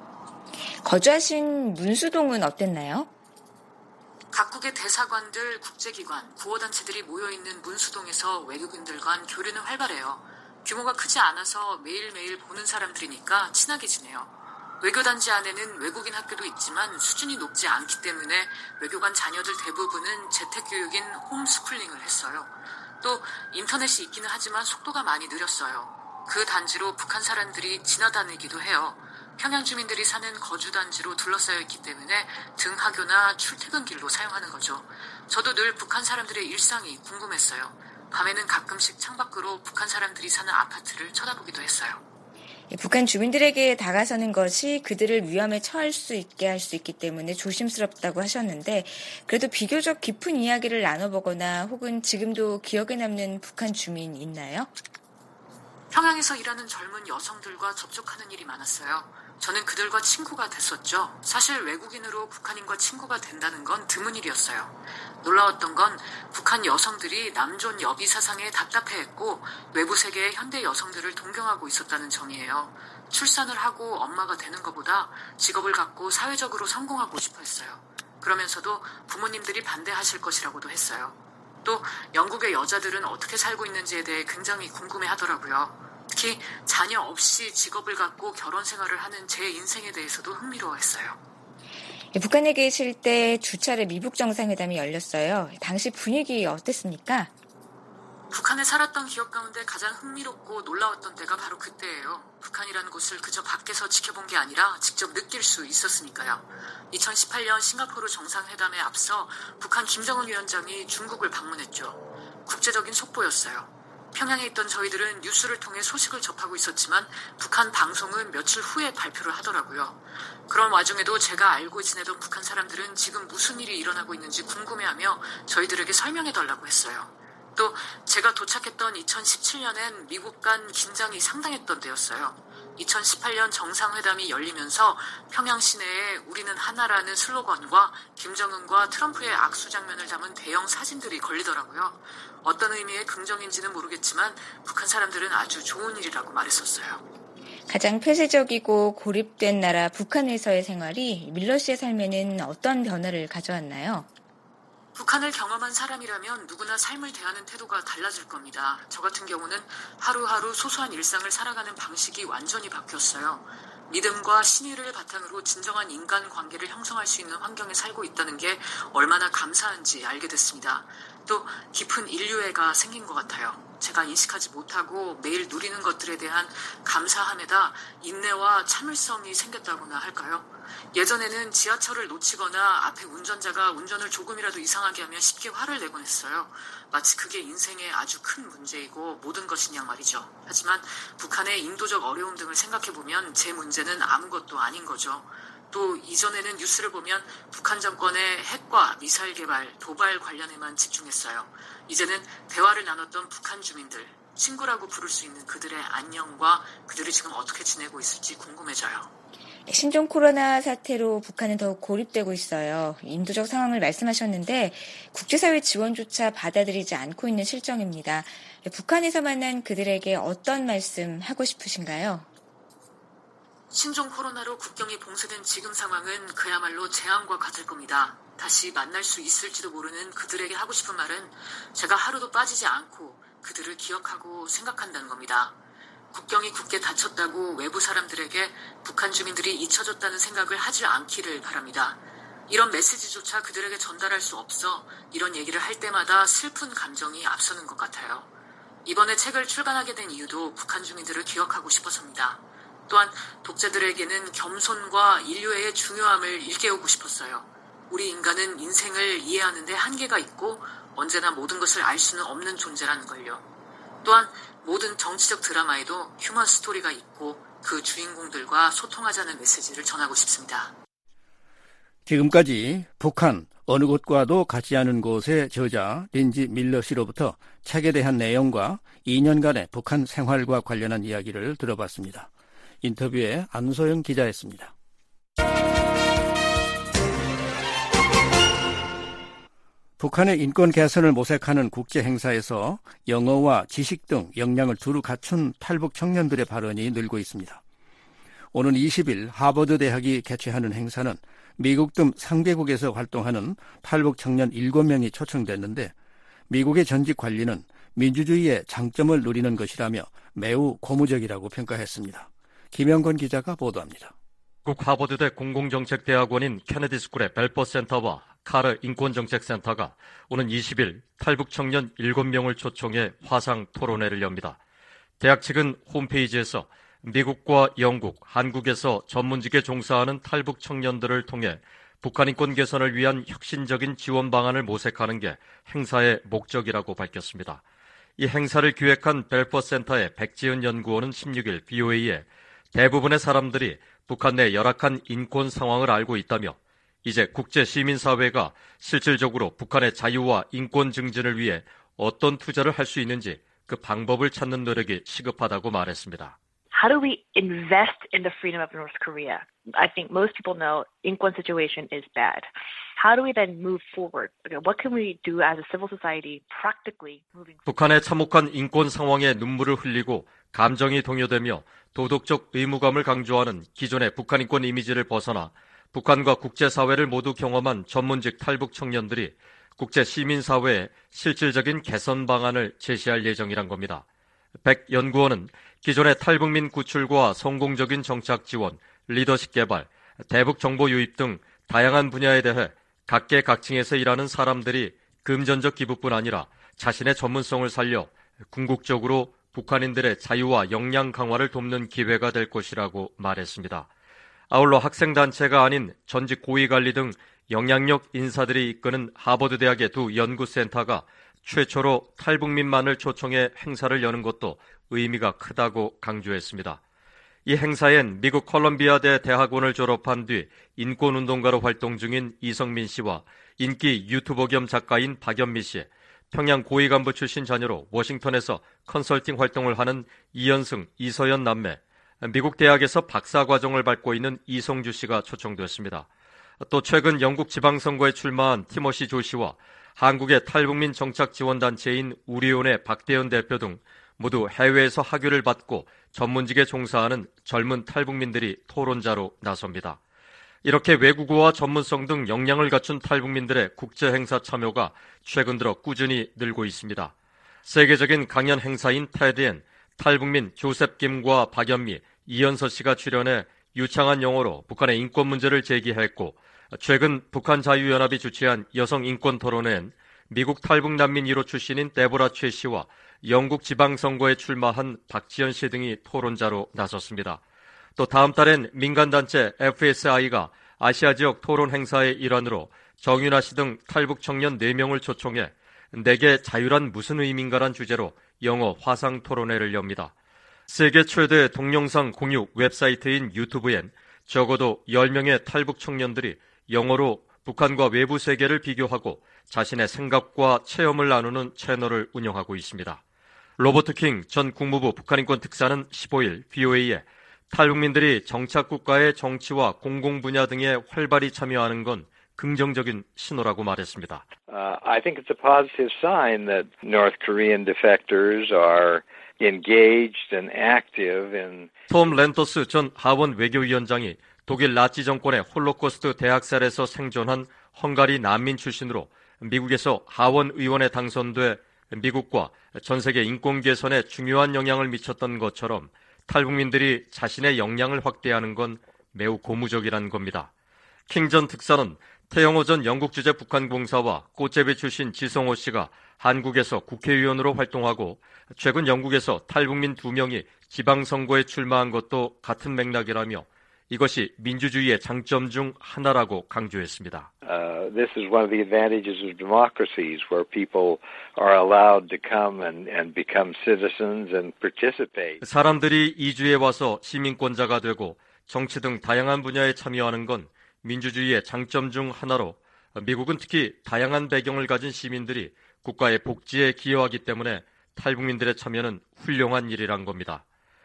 거주하신 문수동은 어땠나요? 각국의 대사관들, 국제기관, 구호단체들이 모여있는 문수동에서 외국인들 간 교류는 활발해요. 규모가 크지 않아서 매일매일 보는 사람들이니까 친하게 지내요. 외교단지 안에는 외국인 학교도 있지만 수준이 높지 않기 때문에 외교관 자녀들 대부분은 재택교육인 홈스쿨링을 했어요. 또 인터넷이 있기는 하지만 속도가 많이 느렸어요. 그 단지로 북한 사람들이 지나다니기도 해요. 평양 주민들이 사는 거주단지로 둘러싸여 있기 때문에 등하교나 출퇴근길로 사용하는 거죠. 저도 늘 북한 사람들의 일상이 궁금했어요. 밤에는 가끔씩 창밖으로 북한 사람들이 사는 아파트를 쳐다보기도 했어요. 북한 주민들에게 다가서는 것이 그들을 위험에 처할 수 있게 할 수 있기 때문에 조심스럽다고 하셨는데 그래도 비교적 깊은 이야기를 나눠보거나 혹은 지금도 기억에 남는 북한 주민 있나요? 평양에서 일하는 젊은 여성들과 접촉하는 일이 많았어요. 저는 그들과 친구가 됐었죠. 사실 외국인으로 북한인과 친구가 된다는 건 드문 일이었어요. 놀라웠던 건 북한 여성들이 남존 여비 사상에 답답해했고 외부 세계의 현대 여성들을 동경하고 있었다는 점이에요. 출산을 하고 엄마가 되는 것보다 직업을 갖고 사회적으로 성공하고 싶어 했어요. 그러면서도 부모님들이 반대하실 것이라고도 했어요. 또 영국의 여자들은 어떻게 살고 있는지에 대해 굉장히 궁금해하더라고요. 특히 자녀 없이 직업을 갖고 결혼 생활을 하는 제 인생에 대해서도 흥미로워했어요. 북한에 계실 때 두 차례 미북 정상회담이 열렸어요. 당시 분위기 어땠습니까? 북한에 살았던 기억 가운데 가장 흥미롭고 놀라웠던 때가 바로 그때예요. 북한이라는 곳을 그저 밖에서 지켜본 게 아니라 직접 느낄 수 있었으니까요. 이천십팔 년 싱가포르 정상회담에 앞서 북한 김정은 위원장이 중국을 방문했죠. 국제적인 속보였어요. 평양에 있던 저희들은 뉴스를 통해 소식을 접하고 있었지만 북한 방송은 며칠 후에 발표를 하더라고요. 그런 와중에도 제가 알고 지내던 북한 사람들은 지금 무슨 일이 일어나고 있는지 궁금해하며 저희들에게 설명해달라고 했어요. 또 제가 도착했던 이천십칠 년엔 미국 간 긴장이 상당했던 때였어요. 이천십팔 년 정상회담이 열리면서 평양 시내에 우리는 하나라는 슬로건과 김정은과 트럼프의 악수 장면을 담은 대형 사진들이 걸리더라고요. 어떤 의미의 긍정인지는 모르겠지만 북한 사람들은 아주 좋은 일이라고 말했었어요. 가장 폐쇄적이고 고립된 나라 북한에서의 생활이 밀러 씨의 삶에는 어떤 변화를 가져왔나요? 북한을 경험한 사람이라면 누구나 삶을 대하는 태도가 달라질 겁니다. 저 같은 경우는 하루하루 소소한 일상을 살아가는 방식이 완전히 바뀌었어요. 믿음과 신의를 바탕으로 진정한 인간관계를 형성할 수 있는 환경에 살고 있다는 게 얼마나 감사한지 알게 됐습니다. 또 깊은 인류애가 생긴 것 같아요. 제가 인식하지 못하고 매일 누리는 것들에 대한 감사함에다 인내와 참을성이 생겼다고나 할까요? 예전에는 지하철을 놓치거나 앞에 운전자가 운전을 조금이라도 이상하게 하면 쉽게 화를 내곤 했어요. 마치 그게 인생의 아주 큰 문제이고 모든 것인 양 말이죠. 하지만 북한의 인도적 어려움 등을 생각해보면 제 문제는 아무것도 아닌 거죠. 또 이전에는 뉴스를 보면 북한 정권의 핵과 미사일 개발, 도발 관련에만 집중했어요. 이제는 대화를 나눴던 북한 주민들, 친구라고 부를 수 있는 그들의 안녕과 그들이 지금 어떻게 지내고 있을지 궁금해져요. 신종 코로나 사태로 북한은 더욱 고립되고 있어요. 인도적 상황을 말씀하셨는데 국제사회 지원조차 받아들이지 않고 있는 실정입니다. 북한에서 만난 그들에게 어떤 말씀 하고 싶으신가요? 신종 코로나로 국경이 봉쇄된 지금 상황은 그야말로 재앙과 같을 겁니다. 다시 만날 수 있을지도 모르는 그들에게 하고 싶은 말은 제가 하루도 빠지지 않고 그들을 기억하고 생각한다는 겁니다. 국경이 굳게 닫혔다고 외부 사람들에게 북한 주민들이 잊혀졌다는 생각을 하지 않기를 바랍니다. 이런 메시지조차 그들에게 전달할 수 없어 이런 얘기를 할 때마다 슬픈 감정이 앞서는 것 같아요. 이번에 책을 출간하게 된 이유도 북한 주민들을 기억하고 싶어서입니다. 또한 독자들에게는 겸손과 인류애의 중요함을 일깨우고 싶었어요. 우리 인간은 인생을 이해하는 데 한계가 있고 언제나 모든 것을 알 수는 없는 존재라는 걸요. 또한 모든 정치적 드라마에도 휴먼 스토리가 있고 그 주인공들과 소통하자는 메시지를 전하고 싶습니다. 지금까지 북한 어느 곳과도 같지 않은 곳의 저자 린지 밀러 씨로부터 책에 대한 내용과 이 년간의 북한 생활과 관련한 이야기를 들어봤습니다. 인터뷰에 안소영 기자였습니다. 북한의 인권 개선을 모색하는 국제 행사에서 영어와 지식 등 역량을 두루 갖춘 탈북 청년들의 발언이 늘고 있습니다. 오는 이십 일 하버드 대학이 개최하는 행사는 미국 등 상개국에서 활동하는 탈북 청년 일곱 명이 초청됐는데 미국의 전직 관리는 민주주의의 장점을 누리는 것이라며 매우 고무적이라고 평가했습니다. 김영건 기자가 보도합니다. 미국 하버드대 공공정책대학원인 케네디 스쿨의 벨퍼 센터와 카르 인권정책센터가 오는 이십 일 탈북 청년 일곱 명을 초청해 화상 토론회를 엽니다. 대학 측은 홈페이지에서 미국과 영국, 한국에서 전문직에 종사하는 탈북 청년들을 통해 북한 인권 개선을 위한 혁신적인 지원 방안을 모색하는 게 행사의 목적이라고 밝혔습니다. 이 행사를 기획한 벨퍼 센터의 백지은 연구원은 십육 일 비오에이에 대부분의 사람들이 북한 내 열악한 인권 상황을 알고 있다며 이제 국제 시민사회가 실질적으로 북한의 자유와 인권 증진을 위해 어떤 투자를 할 수 있는지 그 방법을 찾는 노력이 시급하다고 말했습니다. How do we invest in the freedom of North Korea? I think most people know 인권 situation is bad. How do we then move forward? What can we do as a civil society practically moving forward? 북한의 참혹한 인권 상황에 눈물을 흘리고 감정이 동요되며 도덕적 의무감을 강조하는 기존의 북한 인권 이미지를 벗어나 북한과 국제사회를 모두 경험한 전문직 탈북 청년들이 국제 시민사회에 실질적인 개선 방안을 제시할 예정이란 겁니다. 백 연구원은 기존의 탈북민 구출과 성공적인 정착 지원, 리더십 개발, 대북 정보 유입 등 다양한 분야에 대해 각계각층에서 일하는 사람들이 금전적 기부뿐 아니라 자신의 전문성을 살려 궁극적으로 북한인들의 자유와 역량 강화를 돕는 기회가 될 것이라고 말했습니다. 아울러 학생단체가 아닌 전직 고위관리 등 영향력 인사들이 이끄는 하버드 대학의 두 연구센터가 최초로 탈북민만을 초청해 행사를 여는 것도 의미가 크다고 강조했습니다. 이 행사엔 미국 컬럼비아대 대학원을 졸업한 뒤 인권운동가로 활동 중인 이성민 씨와 인기 유튜버 겸 작가인 박연미 씨, 평양 고위간부 출신 자녀로 워싱턴에서 컨설팅 활동을 하는 이현승, 이서연 남매, 미국 대학에서 박사과정을 밟고 있는 이성주 씨가 초청됐습니다. 또 최근 영국 지방선거에 출마한 티머시 조 씨와 한국의 탈북민 정착지원단체인 우리온의 박대현 대표 등 모두 해외에서 학위를 받고 전문직에 종사하는 젊은 탈북민들이 토론자로 나섭니다. 이렇게 외국어와 전문성 등 역량을 갖춘 탈북민들의 국제행사 참여가 최근 들어 꾸준히 늘고 있습니다. 세계적인 강연 행사인 테드엔 탈북민 조셉 김과 박연미, 이현서 씨가 출연해 유창한 영어로 북한의 인권 문제를 제기했고, 최근 북한 자유연합이 주최한 여성 인권 토론회엔 미국 탈북 난민 일 호 출신인 데보라 최 씨와 영국 지방선거에 출마한 박지연 씨 등이 토론자로 나섰습니다. 또 다음 달엔 민간단체 에프에스아이가 아시아 지역 토론 행사의 일환으로 정윤아 씨 등 탈북 청년 네 명을 초청해 내게 자유란 무슨 의미인가란 주제로 영어 화상 토론회를 엽니다. 세계 최대 동영상 공유 웹사이트인 유튜브엔 적어도 열 명의 탈북 청년들이 영어로 북한과 외부 세계를 비교하고 자신의 생각과 체험을 나누는 채널을 운영하고 있습니다. 로버트 킹 전 국무부 북한인권 특사는 십오 일 브이오에이에 탈북민들이 정착국가의 정치와 공공 분야 등에 활발히 참여하는 건 긍정적인 신호라고 말했습니다. Uh, I think it's a positive sign that North Korean defectors are engaged and active in. 톰 렌터스 전 하원 외교위원장이 독일 나치 정권의 홀로코스트 대학살에서 생존한 헝가리 난민 출신으로 미국에서 하원 의원에 당선돼 미국과 전 세계 인권 개선에 중요한 영향을 미쳤던 것처럼 탈북민들이 자신의 역량을 확대하는 건 매우 고무적이라는 겁니다. 킹 전 특사는 태영호 전 영국 주재 북한 공사와 꽃제비 출신 지성호 씨가 한국에서 국회의원으로 활동하고 최근 영국에서 탈북민 두 명이 지방선거에 출마한 것도 같은 맥락이라며 이것이 민주주의의 장점 중 하나라고 강조했습니다. Uh, this is one of the advantages of democracies where people are allowed to come and, and become citizens and participate. 사람들이 이주에 와서 시민권자가 되고 정치 등 다양한 분야에 참여하는 건 민주주의의 장점 중 하나로 미국은 특히 다양한 배경을 가진 시민들이 국가의 복지에 기여하기 때문에 탈북민들의 참여는 훌륭한 일이란 겁니다.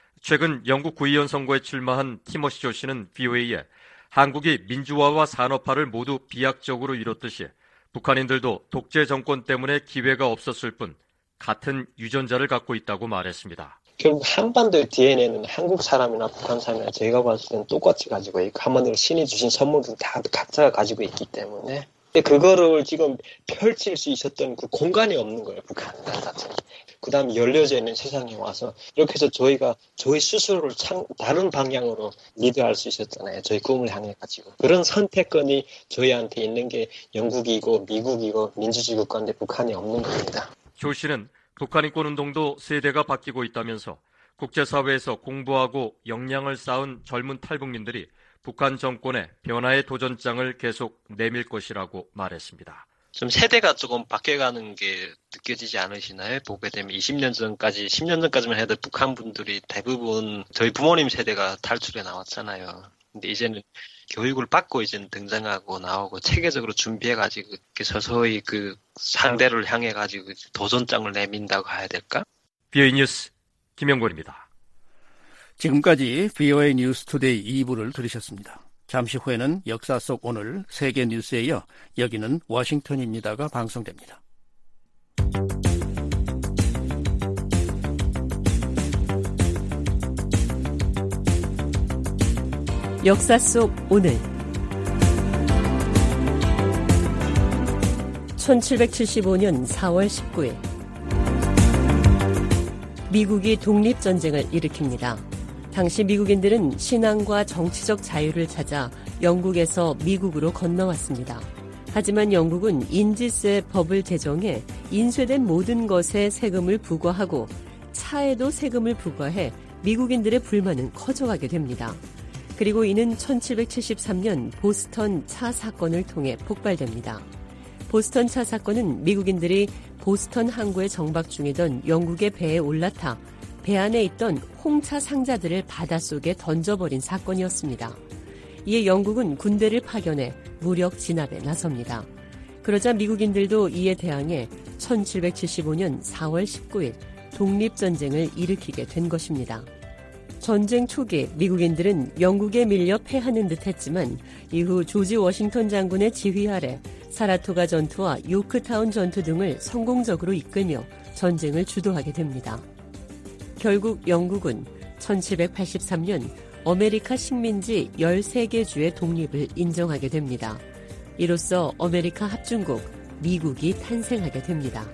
최근 영국 구의원 선거에 출마한 티머시 조 씨는 브이오에이에 한국이 민주화와 산업화를 모두 비약적으로 이뤘듯이 북한인들도 독재 정권 때문에 기회가 없었을 뿐 같은 유전자를 갖고 있다고 말했습니다. 결국 한반도의 디엔에이는 한국 사람이나 북한 사람이나 저희가 봤을 때는 똑같이 가지고 있고 한반도를 신이 주신 선물은 다 각자가 가지고 있기 때문에 그거를 지금 펼칠 수 있었던 그 공간이 없는 거예요, 북한 자체는. 그 다음에 열려져 있는 세상에 와서 이렇게 해서 저희가 저희 스스로를 참 다른 방향으로 리드할 수 있었잖아요. 저희 꿈을 향해 가지고. 그런 선택권이 저희한테 있는 게 영국이고 미국이고 민주주의 국가인데 북한이 없는 겁니다. 조 씨는 북한 인권운동도 세대가 바뀌고 있다면서 국제사회에서 공부하고 역량을 쌓은 젊은 탈북민들이 북한 정권의 변화의 도전장을 계속 내밀 것이라고 말했습니다. 좀 세대가 조금 바뀌어가는 게 느껴지지 않으시나요? 보게 되면 이십 년 전까지, 십 년 전까지만 해도 북한 분들이 대부분 저희 부모님 세대가 탈출해 나왔잖아요. 근데 이제는 교육을 받고 이제는 등장하고 나오고 체계적으로 준비해가지고 이렇게 서서히 그 상대를 향해가지고 도전장을 내민다고 해야 될까? 브이오에이 뉴스 김영권입니다. 지금까지 브이오에이 뉴스 투데이 이 부를 들으셨습니다. 잠시 후에는 역사 속 오늘 세계 뉴스에 이어 여기는 워싱턴입니다가 방송됩니다. 역사 속 오늘 천칠백칠십오 년 사월 십구일 미국이 독립전쟁을 일으킵니다. 당시 미국인들은 신앙과 정치적 자유를 찾아 영국에서 미국으로 건너왔습니다. 하지만 영국은 인지세 법을 제정해 인쇄된 모든 것에 세금을 부과하고 차에도 세금을 부과해 미국인들의 불만은 커져가게 됩니다. 그리고 이는 천칠백칠십삼 년 보스턴 차 사건을 통해 폭발됩니다. 보스턴 차 사건은 미국인들이 보스턴 항구에 정박 중이던 영국의 배에 올라타 배 안에 있던 홍차 상자들을 바닷속에 던져버린 사건이었습니다. 이에 영국은 군대를 파견해 무력 진압에 나섭니다. 그러자 미국인들도 이에 대항해 천칠백칠십오 년 사월 십구일 독립전쟁을 일으키게 된 것입니다. 전쟁 초기 미국인들은 영국에 밀려 패하는 듯 했지만 이후 조지 워싱턴 장군의 지휘 아래 사라토가 전투와 요크타운 전투 등을 성공적으로 이끌며 전쟁을 주도하게 됩니다. 결국 영국은 천칠백팔십삼 년 아메리카 식민지 열세 개 주의 독립을 인정하게 됩니다. 이로써 아메리카 합중국 미국이 탄생하게 됩니다.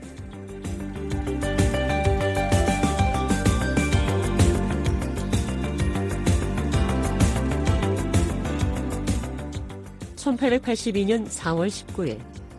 천팔백팔십이 년 사월 십구일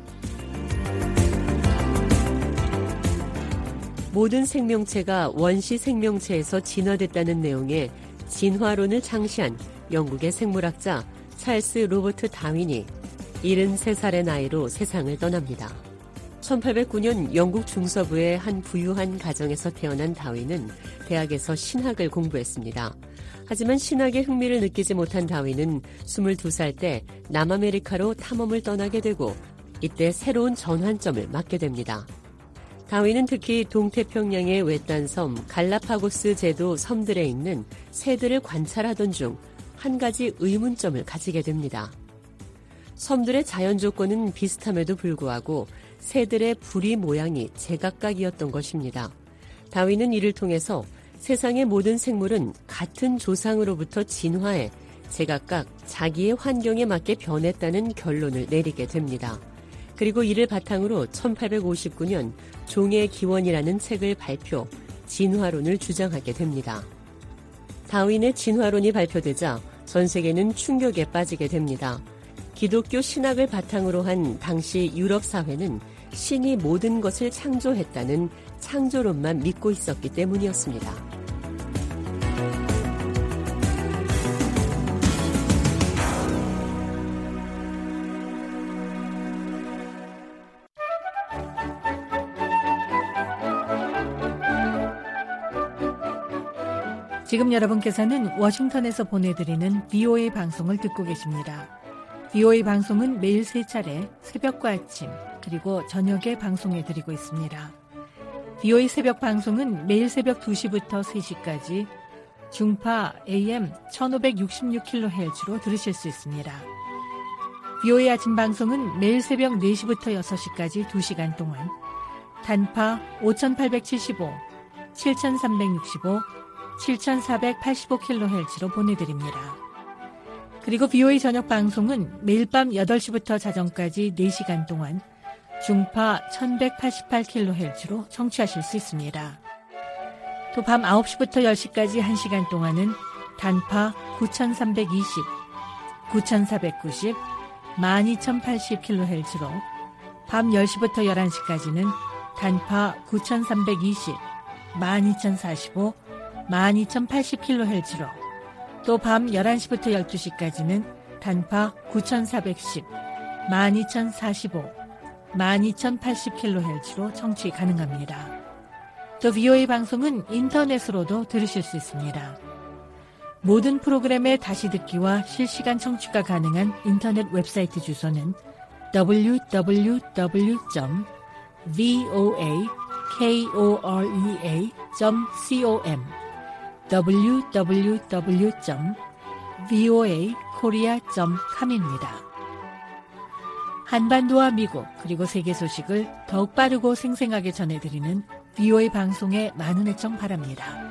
모든 생명체가 원시 생명체에서 진화됐다는 내용의 진화론을 창시한 영국의 생물학자 찰스 로버트 다윈이 칠십삼 살의 나이로 세상을 떠납니다. 천팔백구 년 영국 중서부의 한 부유한 가정에서 태어난 다윈은 대학에서 신학을 공부했습니다. 하지만 신학에 흥미를 느끼지 못한 다윈은 스물두 살 때 남아메리카로 탐험을 떠나게 되고 이때 새로운 전환점을 맞게 됩니다. 다윈은 특히 동태평양의 외딴 섬 갈라파고스 제도 섬들에 있는 새들을 관찰하던 중 한 가지 의문점을 가지게 됩니다. 섬들의 자연 조건은 비슷함에도 불구하고 새들의 부리 모양이 제각각이었던 것입니다. 다윈은 이를 통해서 세상의 모든 생물은 같은 조상으로부터 진화해 제각각 자기의 환경에 맞게 변했다는 결론을 내리게 됩니다. 그리고 이를 바탕으로 천팔백오십구 년 종의 기원이라는 책을 발표, 진화론을 주장하게 됩니다. 다윈의 진화론이 발표되자 전 세계는 충격에 빠지게 됩니다. 기독교 신학을 바탕으로 한 당시 유럽 사회는 신이 모든 것을 창조했다는 창조론만 믿고 있었기 때문이었습니다. 지금 여러분께서는 워싱턴에서 보내드리는 비오에이 방송을 듣고 계십니다. 비오에이 방송은 매일 세 차례 새벽과 아침 그리고 저녁에 방송해드리고 있습니다. 비오에이 새벽 방송은 매일 새벽 두 시부터 세 시까지 중파 에이엠 천오백육십육 킬로헤르츠로 들으실 수 있습니다. 비오에이 아침 방송은 매일 새벽 네 시부터 여섯 시까지 두 시간 동안 단파 오천팔백칠십오, 칠천삼백육십오, 칠천사백팔십오 킬로헤르츠로 보내드립니다. 그리고 비오에이 저녁 방송은 매일 밤 여덟 시부터 자정까지 네 시간 동안 중파 천백팔십팔 킬로헤르츠로 청취하실 수 있습니다. 또 밤 아홉 시부터 열 시까지 한 시간 동안은 단파 구천삼백이십, 구천사백구십, 만 이천팔십 킬로헤르츠로 밤 열 시부터 열한 시까지는 단파 구천삼백이십, 만 이천사십오, 만 이천팔십 킬로헤르츠로 또 밤 열한 시부터 열두 시까지는 단파 구천사백십, 만 이천사십오, 만 이천팔십 킬로헤르츠로 청취 가능합니다. 또 비오에이 방송은 인터넷으로도 들으실 수 있습니다. 모든 프로그램의 다시 듣기와 실시간 청취가 가능한 인터넷 웹사이트 주소는 더블유 더블유 더블유 점 비오에이 코레아 점 컴 더블유 더블유 더블유 점 비오에이 코리아 점 컴입니다. 한반도와 미국 그리고 세계 소식을 더욱 빠르고 생생하게 전해드리는 비오에이 방송에 많은 애청 바랍니다.